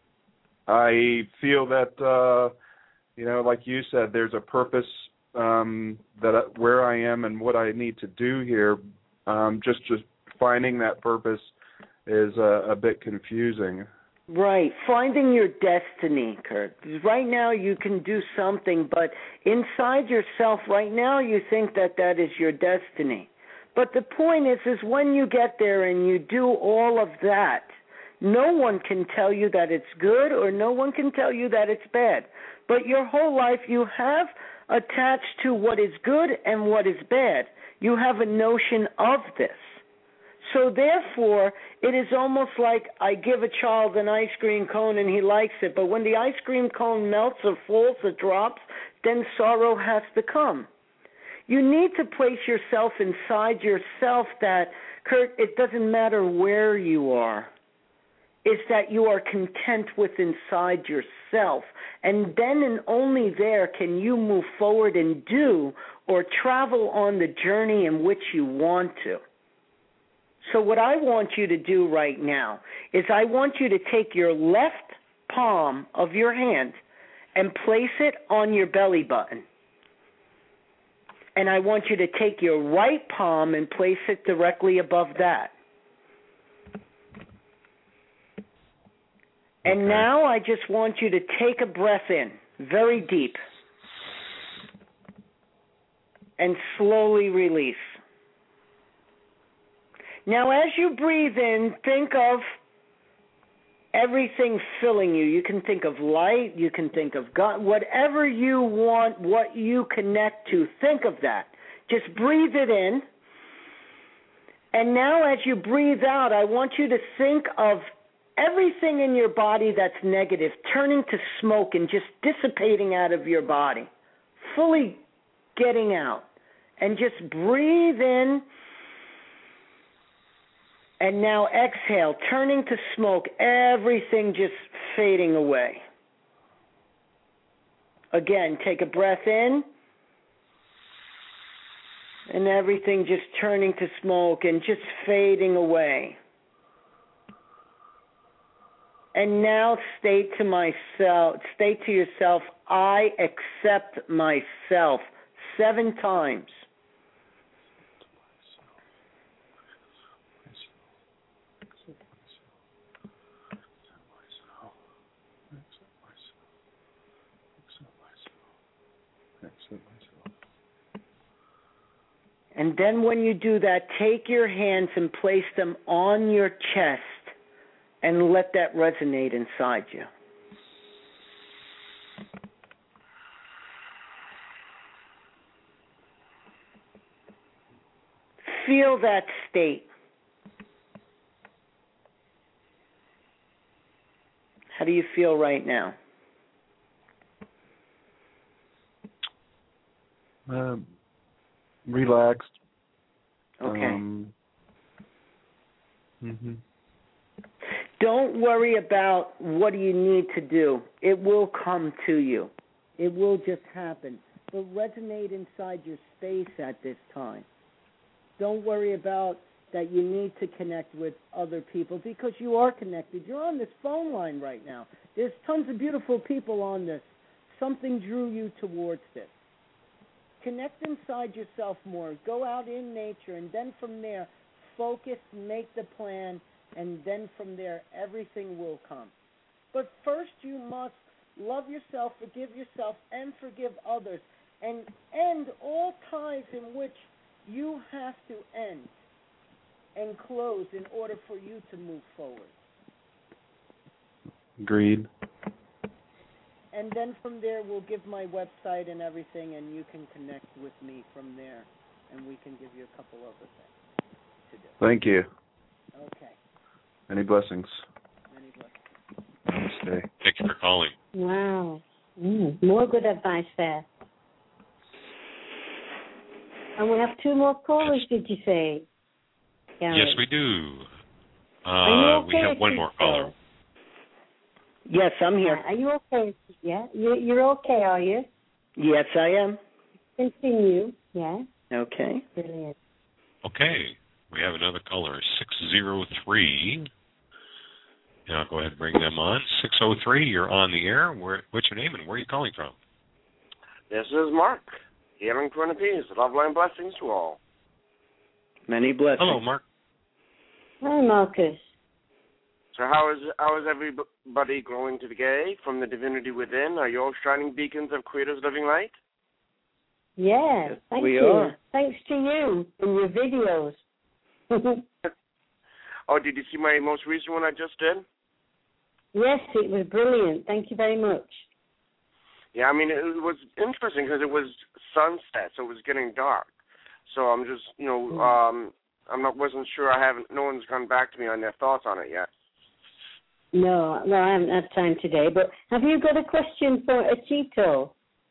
I feel that. Uh, You know, like you said, there's a purpose um, that I, where I am and what I need to do here. Um, just just finding that purpose is a, a bit confusing. Right, finding your destiny, Kurt. Right now you can do something, but inside yourself right now you think that that is your destiny. But the point is, is when you get there and you do all of that, no one can tell you that it's good or no one can tell you that it's bad. But your whole life you have attached to what is good and what is bad. You have a notion of this. So therefore, it is almost like I give a child an ice cream cone and he likes it, but when the ice cream cone melts or falls or drops, then sorrow has to come. You need to place yourself inside yourself that, Kurt, it doesn't matter where you are. Is that you are content with inside yourself. And then and only there can you move forward and do or travel on the journey in which you want to. So what I want you to do right now is I want you to take your left palm of your hand and place it on your belly button. And I want you to take your right palm and place it directly above that. And okay. Now I just want you to take a breath in, very deep, and slowly release. Now as you breathe in, think of everything filling you. You can think of light, you can think of God, whatever you want, what you connect to, think of that. Just breathe it in. And now as you breathe out, I want you to think of everything in your body that's negative, turning to smoke and just dissipating out of your body, fully getting out. And just breathe in, and now exhale, turning to smoke, everything just fading away. Again, take a breath in, and everything just turning to smoke and just fading away. And now state to myself, state to yourself, I accept myself, seven times. And then when you do that, take your hands and place them on your chest and let that resonate inside you. Feel that state. How do you feel right now? Uh, relaxed. Okay. Um, hmm Don't worry about what do you need to do. It will come to you. It will just happen. But resonate inside your space at this time. Don't worry about that you need to connect with other people because you are connected. You're on this phone line right now. There's tons of beautiful people on this. Something drew you towards this. Connect inside yourself more. Go out in nature, and then from there, focus, make the plan, and then from there, everything will come. But first, you must love yourself, forgive yourself, and forgive others, and end all ties in which you have to end and close in order for you to move forward. Agreed. And then from there, we'll give my website and everything, and you can connect with me from there, and we can give you a couple other things to do. Thank you. Okay. Many blessings. Many blessings. Namaste. Thank you for calling. Wow. Mm, more good advice there. And we have two more callers, Yes. did you say? Gary? Yes, we do. Uh, Are you okay, we have one more caller. Yes, I'm here. Are you okay? Yeah, you, you're okay, are you? Yes, I am. Continue. Yeah. Okay. Brilliant. Okay. We have another caller, six zero three. And I'll go ahead and bring them on. six oh three, you're on the air. Where, what's your name and where are you calling from? This is Mark, healing Twin Peas. Love, light, and blessings to all. Many blessings. Hello, Mark. Hi, Marcus. So how is how is everybody growing today from the divinity within? Are you all shining beacons of Creator's living light? Yeah, Yes, thank we you. are. Thanks to you and your videos. Oh, did you see my most recent one I just did? Yes, it was brilliant. Thank you very much. Yeah, I mean, it was interesting because it was sunset, so it was getting dark. So I'm just, you know, Mm. um, I'm not wasn't sure. I haven't. No one's gone back to me on their thoughts on it yet. No, no, I haven't had time today. But have you got a question for Achito,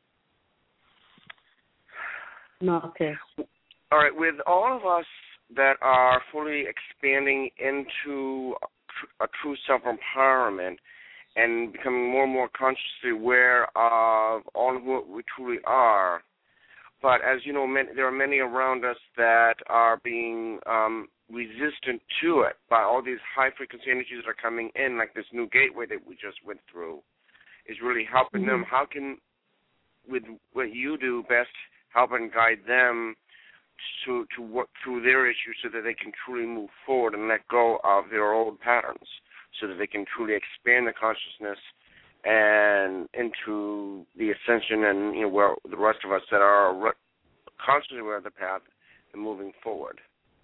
Marcus? All right, with all of us that are fully expanding into a, tr- a true self-empowerment and becoming more and more consciously aware of all of what we truly are, but as you know, many, there are many around us that are being um, resistant to it by all these high-frequency energies that are coming in, like this new gateway that we just went through, is really helping Mm-hmm. them. How can, with what you do, best help and guide them to to work through their issues so that they can truly move forward and let go of their old patterns, so that they can truly expand the consciousness and into the ascension and, you know, where the rest of us that are re- consciously aware of the path and moving forward?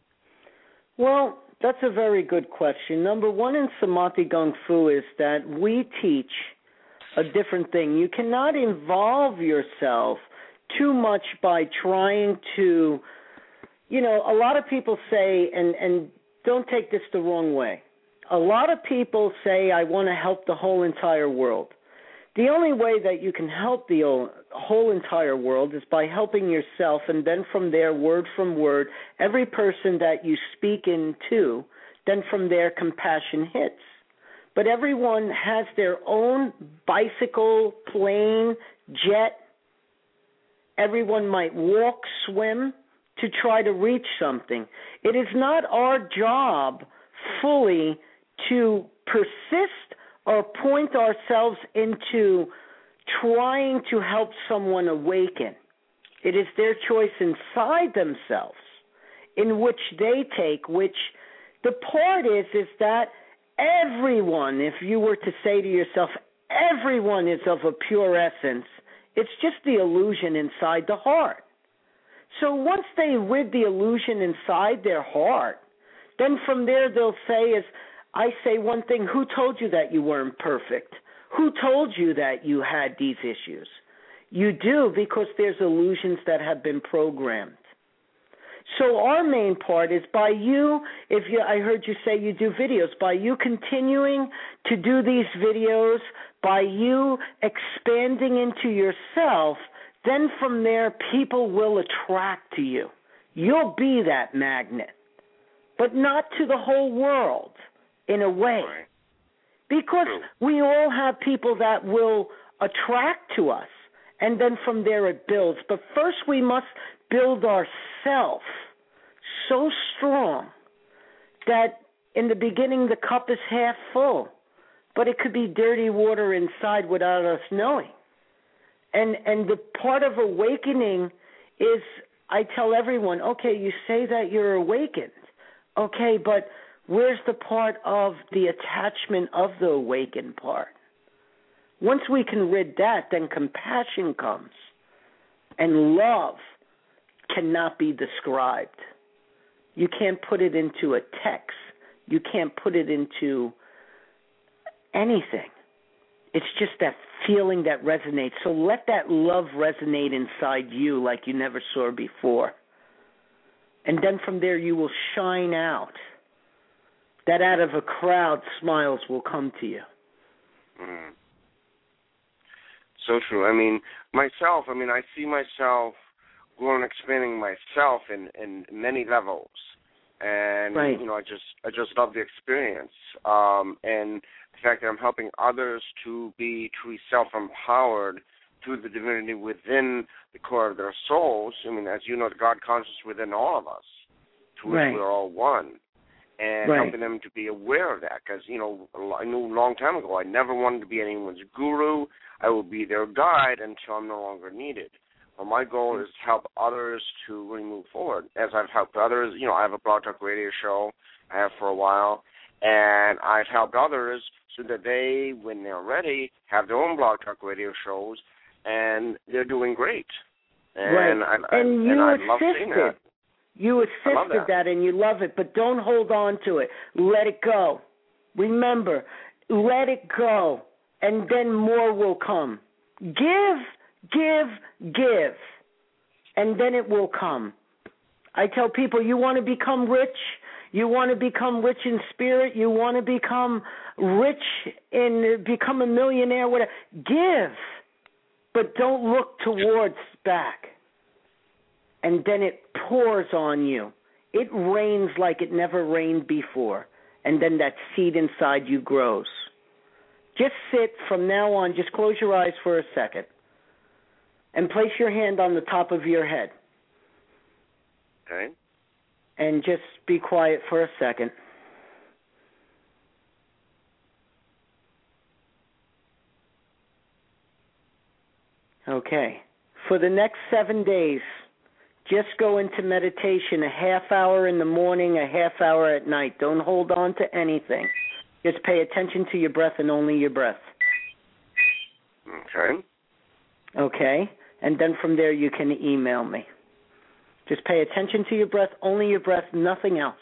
Well, that's a very good question. Number one in Samadhi Gong Fu is that we teach a different thing. You cannot involve yourself too much by trying to, you know, a lot of people say, and, and don't take this the wrong way, a lot of people say, I want to help the whole entire world. The only way that you can help the whole entire world is by helping yourself, and then from there, word from word, every person that you speak into, then from there, compassion hits. But everyone has their own bicycle, plane, jet. Everyone might walk, swim to try to reach something. It is not our job fully to persist or point ourselves into trying to help someone awaken. It is their choice inside themselves in which they take, which the part is, is that everyone, if you were to say to yourself, everyone is of a pure essence, it's just the illusion inside the heart. So once they rid the illusion inside their heart, then from there they'll say, is I say one thing, who told you that you weren't perfect? Who told you that you had these issues? You do, because there's illusions that have been programmed. So our main part is by you, if you, I heard you say you do videos, by you continuing to do these videos, by you expanding into yourself, then from there, people will attract to you. You'll be that magnet, but not to the whole world in a way. Right. Because we all have people that will attract to us, and then from there it builds. But first we must build ourselves so strong that in the beginning the cup is half full, but it could be dirty water inside without us knowing. And and the part of awakening is, I tell everyone, okay, you say that you're awakened. Okay, but where's the part of the attachment of the awakened part? Once we can rid that, then compassion comes. And love cannot be described. You can't put it into a text. You can't put it into anything. It's just that feeling that resonates. So let that love resonate inside you like you never saw before. And then from there you will shine out. That out of a crowd, smiles will come to you. Mm. So true. I mean, myself, I mean, I see myself growing, expanding myself in, in many levels. And, right. you know, I just I just love the experience. Um, and the fact that I'm helping others to be truly self-empowered through the divinity within the core of their souls. I mean, as you know, the God consciousness within all of us, to which right. we're all one. And right. helping them to be aware of that. Because, you know, I knew a long time ago I never wanted to be anyone's guru. I will be their guide until I'm no longer needed. Well, my goal is to help others to really move forward. As I've helped others, you know, I have a Blog Talk Radio show. I have for a while. And I've helped others so that they, when they're ready, have their own Blog Talk Radio shows, and they're doing great. And, right. I, I, and you and I assisted. love seeing that. You assisted that. that and you love it, but don't hold on to it. Let it go. Remember, let it go, and then more will come. Give, give, give, and then it will come. I tell people, you want to become rich? You want to become rich in spirit? You want to become rich in, become a millionaire? Whatever. Give, but don't look towards back. And then it pours on you. It rains like it never rained before. And then that seed inside you grows. Just sit from now on, just close your eyes for a second. And place your hand on the top of your head. Okay. And just be quiet for a second. Okay. For the next seven days, just go into meditation a half hour in the morning, a half hour at night. Don't hold on to anything. Just pay attention to your breath and only your breath. Okay. Okay? And then from there you can email me. Just pay attention to your breath, only your breath, nothing else.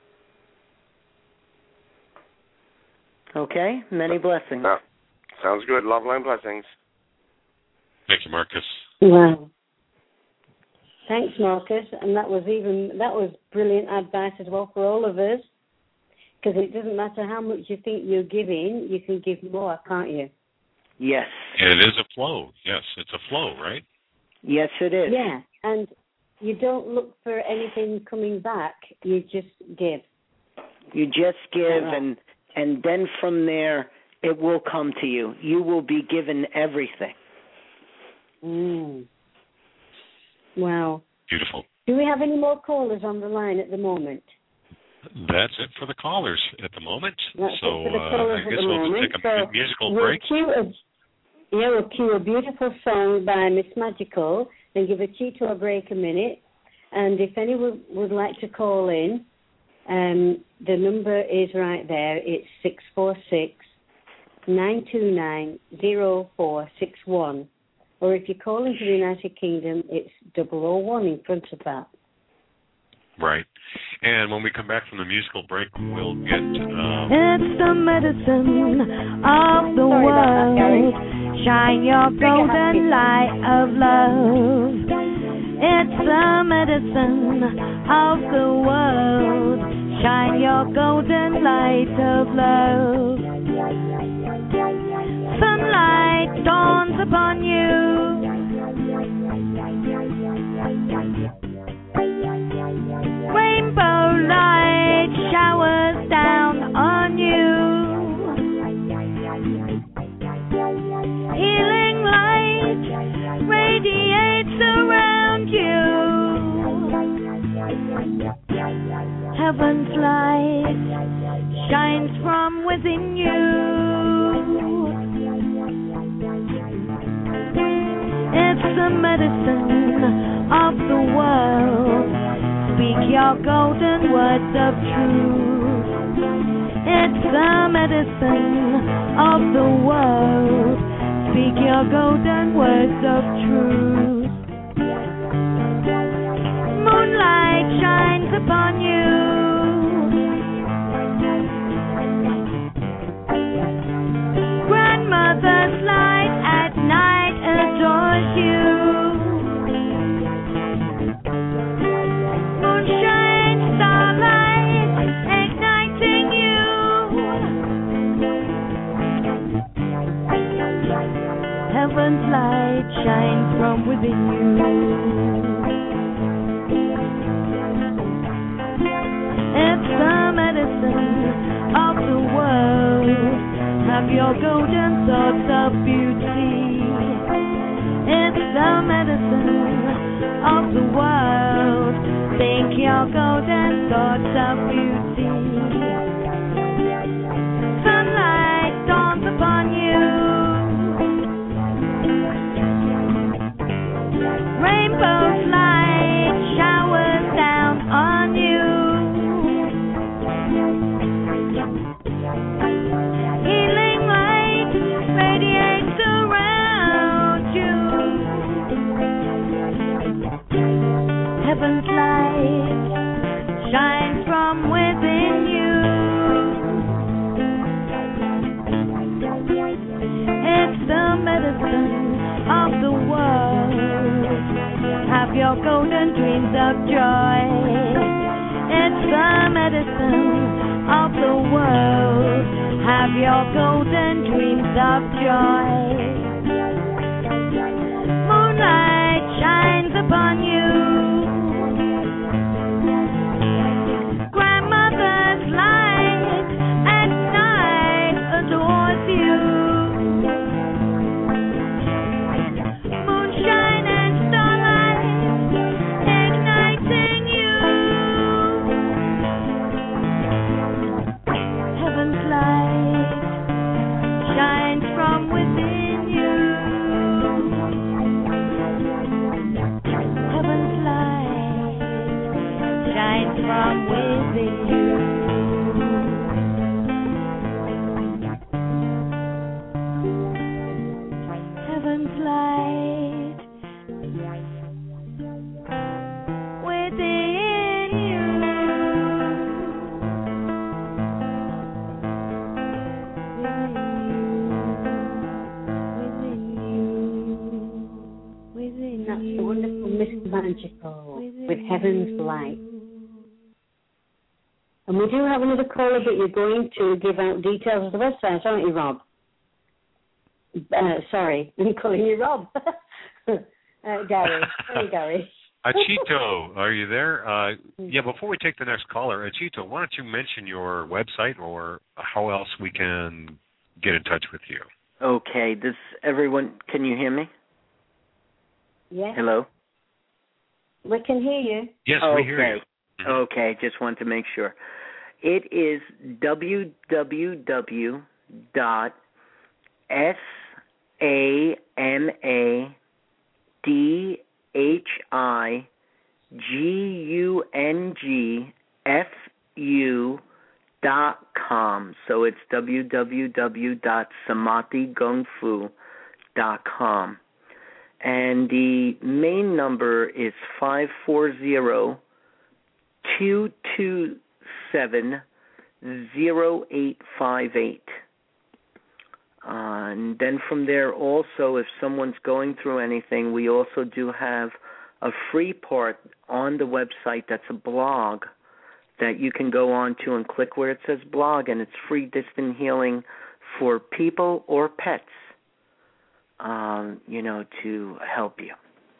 Okay? Many blessings. Oh, sounds good. Love, light, and blessings. Thank you, Marcus. Wow. Thanks, Marcus. And that was even that was brilliant advice as well for all of us. Because it doesn't matter how much you think you're giving, you can give more, can't you? Yes. And it is a flow. Yes, it's a flow, right? Yes, it is. Yeah, and you don't look for anything coming back. You just give. You just give, right. and and then from there, it will come to you. You will be given everything. Mm. Wow. Beautiful. Do we have any more callers on the line at the moment? That's it for the callers at the moment. That's so it for the uh, callers I guess at the we'll moment. take a so musical we'll break. Cue a, yeah, we'll cue a beautiful song by Miss Magical and give a Cheeto a break a minute. And if anyone would like to call in, um, the number is right there. It's six four six, nine two nine, zero four six one. Or if you call into the United Kingdom, it's double oh one in front of that. Right. And when we come back from the musical break, we'll get... Um, it's the medicine of the Sorry world. That, Shine your golden light of love. It's the medicine of the world. Shine your golden light of love. Sunlight dawns upon you. shines from within you. It's the medicine of the world. Speak your golden words of truth. It's the medicine of the world. Speak your golden words of truth. Moonlight shines upon you. Grandmother's light at night adores you. Moonshine, starlight, igniting you. Heaven's light shines from within you. It's the medicine of the world. Have your golden thoughts of beauty. It's the medicine of the world. Think your golden thoughts of beauty. Sunlight dawns upon you. Rainbow's light showers down on you. Healing light radiates around you. Heaven's light shines from within you. It's the medicine of the world. Have your golden dreams of joy. It's the medicine of the world. Have your golden dreams of joy. Moonlight shines upon you. Grandmother's light at night adores you. Moonshine and starlight igniting you. Heaven's light shines from within you. Heaven's light shines from within you. Heaven's light within you. Within you. Within you. That's the wonderful Mister Magical with Heaven's Light. And we do have another caller, but you're going to give out details of the website, aren't you, Rob? Uh, sorry, I'm calling you Rob. uh, Gary. Sorry, Gary. Achito, are you there? Uh, yeah, before we take the next caller, Achito, why don't you mention your website or how else we can get in touch with you? Okay, does everyone, can you hear me? Yeah. Hello? We can hear you. Yes, okay. we hear you. Mm-hmm. Okay, just want to make sure. It is w w w dot s a m a d h i g u n g f u dot com. So it's w w w dot samadhi gung fu dot com. And the main number is five four zero, two two seven, zero eight five eight. Uh, and then from there also, if someone's going through anything, we also do have a free part on the website that's a blog that you can go on to and click where it says blog, and it's free distant healing for people or pets, um, you know, to help you.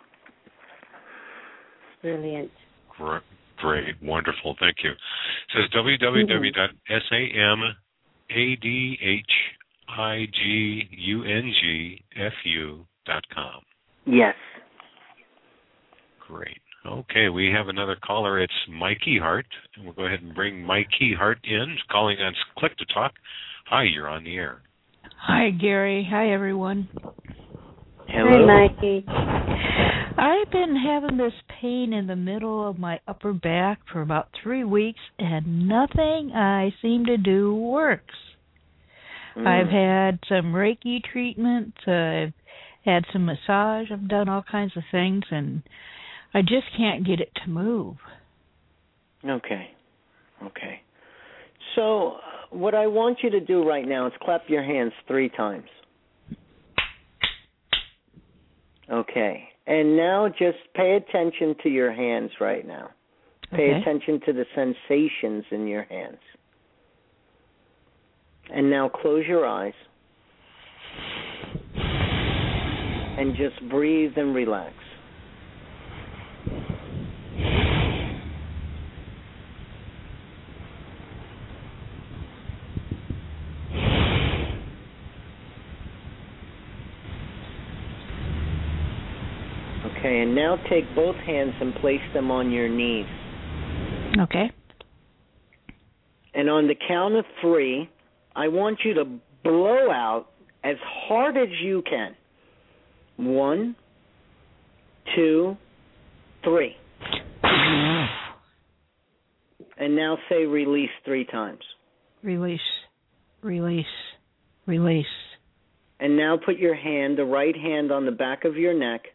Brilliant. Great, great, wonderful, thank you. It says w w w dot samadhigung dot com. Yes. Great. Okay, we have another caller. It's Mikey Hart. And we'll go ahead and bring Mikey Hart in, calling on Click to Talk. Hi, you're on the air. Hi, Gary. Hi, everyone. Hello. Hi, Mikey. I've been having this pain in the middle of my upper back for about three weeks, and nothing I seem to do works. Mm. I've had some Reiki treatment. Uh, I've had some massage. I've done all kinds of things, and I just can't get it to move. Okay. Okay. So uh, what I want you to do right now is clap your hands three times. Okay. And now just pay attention to your hands right now. Pay okay. attention to the sensations in your hands. And now close your eyes. And just breathe and relax. Okay, and now take both hands and place them on your knees. Okay. And on the count of three, I want you to blow out as hard as you can. One, two, three. And now say release three times. Release, release, release. And now put your hand, the right hand, on the back of your neck.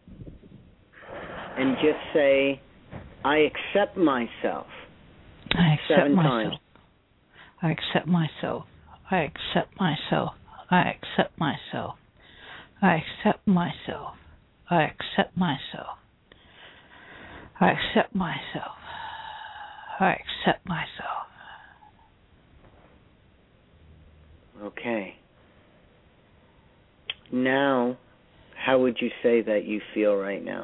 And just say, I accept myself. I accept Seven myself. times. I accept myself. I accept myself. I accept myself. I accept myself. I accept myself. I accept myself. I accept myself. Okay. Now, how would you say that you feel right now?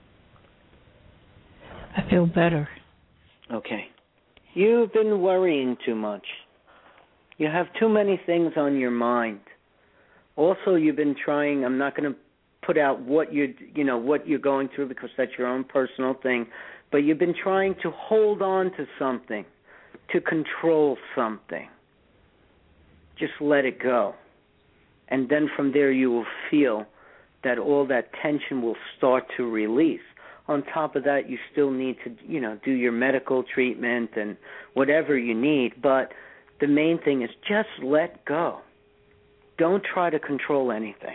I feel better. Okay. You've been worrying too much. You have too many things on your mind. Also, you've been trying, I'm not going to put out what you you know what you're going through because that's your own personal thing, but you've been trying to hold on to something, to control something. Just let it go. And then from there you will feel that all that tension will start to release. On top of that, you still need to, you know, do your medical treatment and whatever you need, but the main thing is just let go. Don't try to control anything.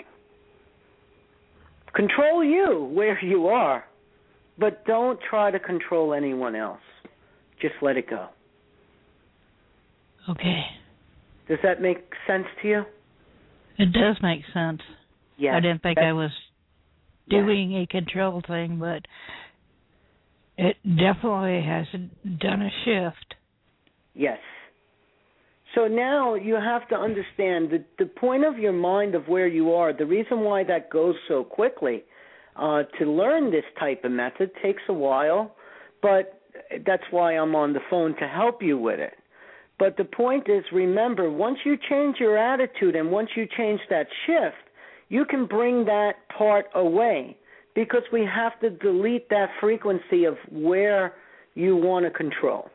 Control you where you are, but don't try to control anyone else. Just let it go. Okay. Does that make sense to you? It does make sense. Yes. I didn't think I was doing yeah. a control thing, but it definitely has done a shift. Yes. So now you have to understand that the point of your mind of where you are, the reason why that goes so quickly, uh, to learn this type of method takes a while, but that's why I'm on the phone to help you with it. But the point is, remember, once you change your attitude and once you change that shift, you can bring that part away because we have to delete that frequency of where you want to control.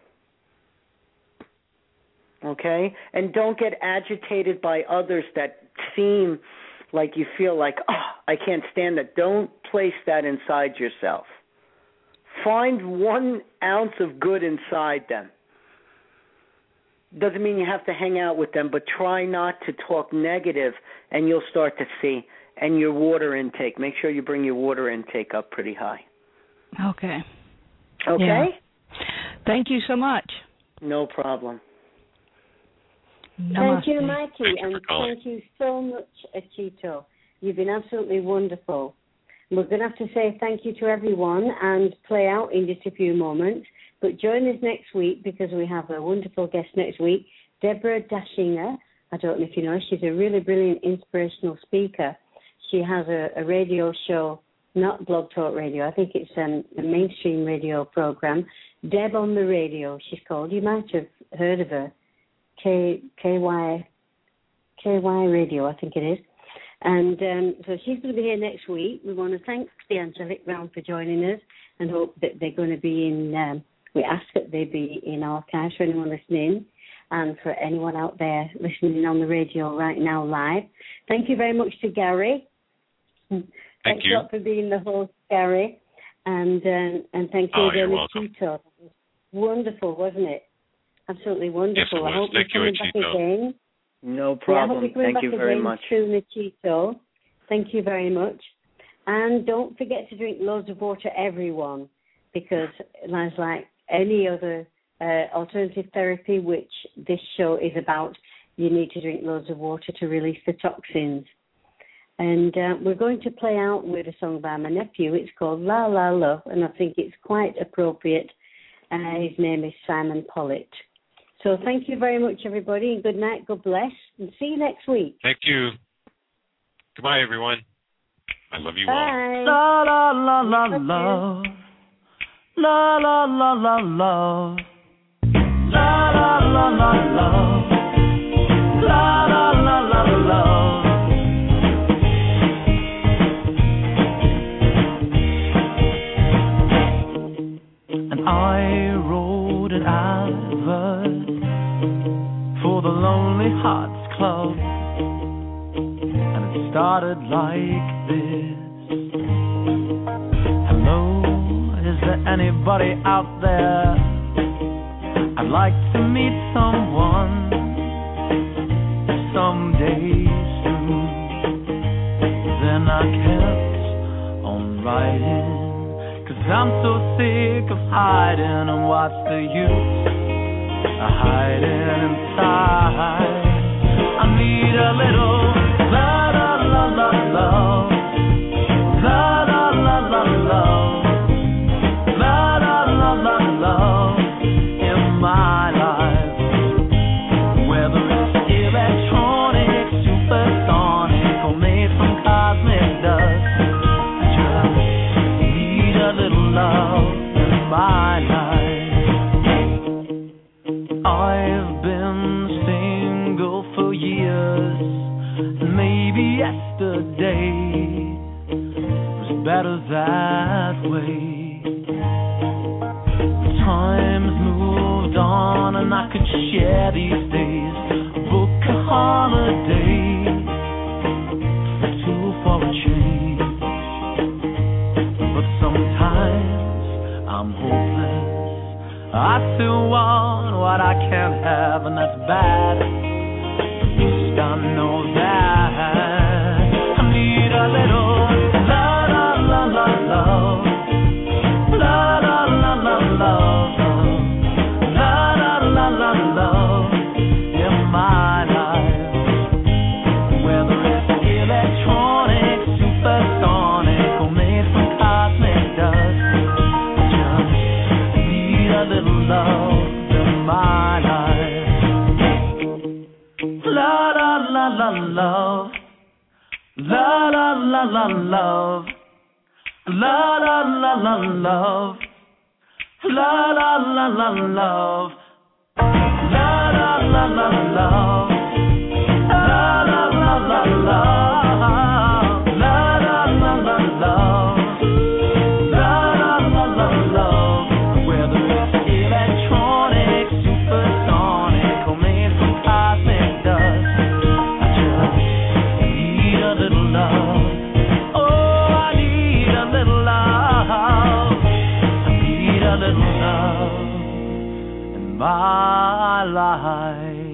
Okay? And don't get agitated by others that seem like you feel like, oh, I can't stand that. Don't place that inside yourself. Find one ounce of good inside them. Doesn't mean you have to hang out with them, but try not to talk negative, and you'll start to see. And your water intake. Make sure you bring your water intake up pretty high. Okay. Okay? Yeah. Thank you so much. No problem. Namaste. Thank you, Mikey, and thank you so much, Achito. You've been absolutely wonderful. We're going to have to say thank you to everyone and play out in just a few moments. But join us next week because we have a wonderful guest next week, Deborah Dashinger. I don't know if you know her. She's a really brilliant, inspirational speaker. She has a, a radio show, not Blog Talk Radio. I think it's um, a mainstream radio program. Deb on the Radio, she's called. You might have heard of her. K, KY, KY Radio, I think it is. And um, so she's going to be here next week. We want to thank the Angelic Round for joining us and hope that they're going to be in, um, we ask that they be in archives for anyone listening and for anyone out there listening on the radio right now live. Thank you very much to Gary. Thank Thanks you. a lot for being the host, Gary. And um, and thank you Oh, again, you're welcome. Achito. Wonderful, wasn't it? Absolutely wonderful. Yes, it was. I hope Thank you're you, coming Achito. back again. No Yeah, I hope problem. you're coming Thank back you very again much. soon, Achito. Thank you very much. And don't forget to drink loads of water, everyone, because as like any other uh, alternative therapy, which this show is about, you need to drink loads of water to release the toxins. And uh, we're going to play out with a song by my nephew. It's called La La Love, and I think it's quite appropriate. Uh, his name is Simon Pollitt. So thank you very much, everybody, and good night, God bless, and see you next week. Thank you. Goodbye, everyone. I love you all. Bye. La la la la love. La la la la love. La la la la love. La la la la love. And I wrote an advert for the Lonely Hearts Club, and it started like this. Hello, is there anybody out there? I'd like to meet someone someday soon. Then I kept on writing, 'cause I'm so sick of hiding, and what's the use of hiding inside? I need a little la la la la love, la la la la love, la la la la love in my life. Whether it's electronic, supersonic, or made from cosmic dust, I just need a little love in my life. I've been single for years, and maybe yesterday was better that way. Time's moved on, and I could share these days, book a holiday, two for a change. But sometimes I'm hopeless. I still want what I can't have, and that's bad. At least I know that. I need a little la la la la love, la la la la love, la la la la love in my life. Whether it's electronic, supersonic, or made from cosmic dust, I just need a little love in my life. La la la la love, la la la la love, la la la la love, la la la la love, la la la la love, la la la la love, la la la la love, la la la la love. Whether it's electronic, supersonic, or made from cosmic dust, I just need a little love. Oh, I need a little love. I need a little love in my life.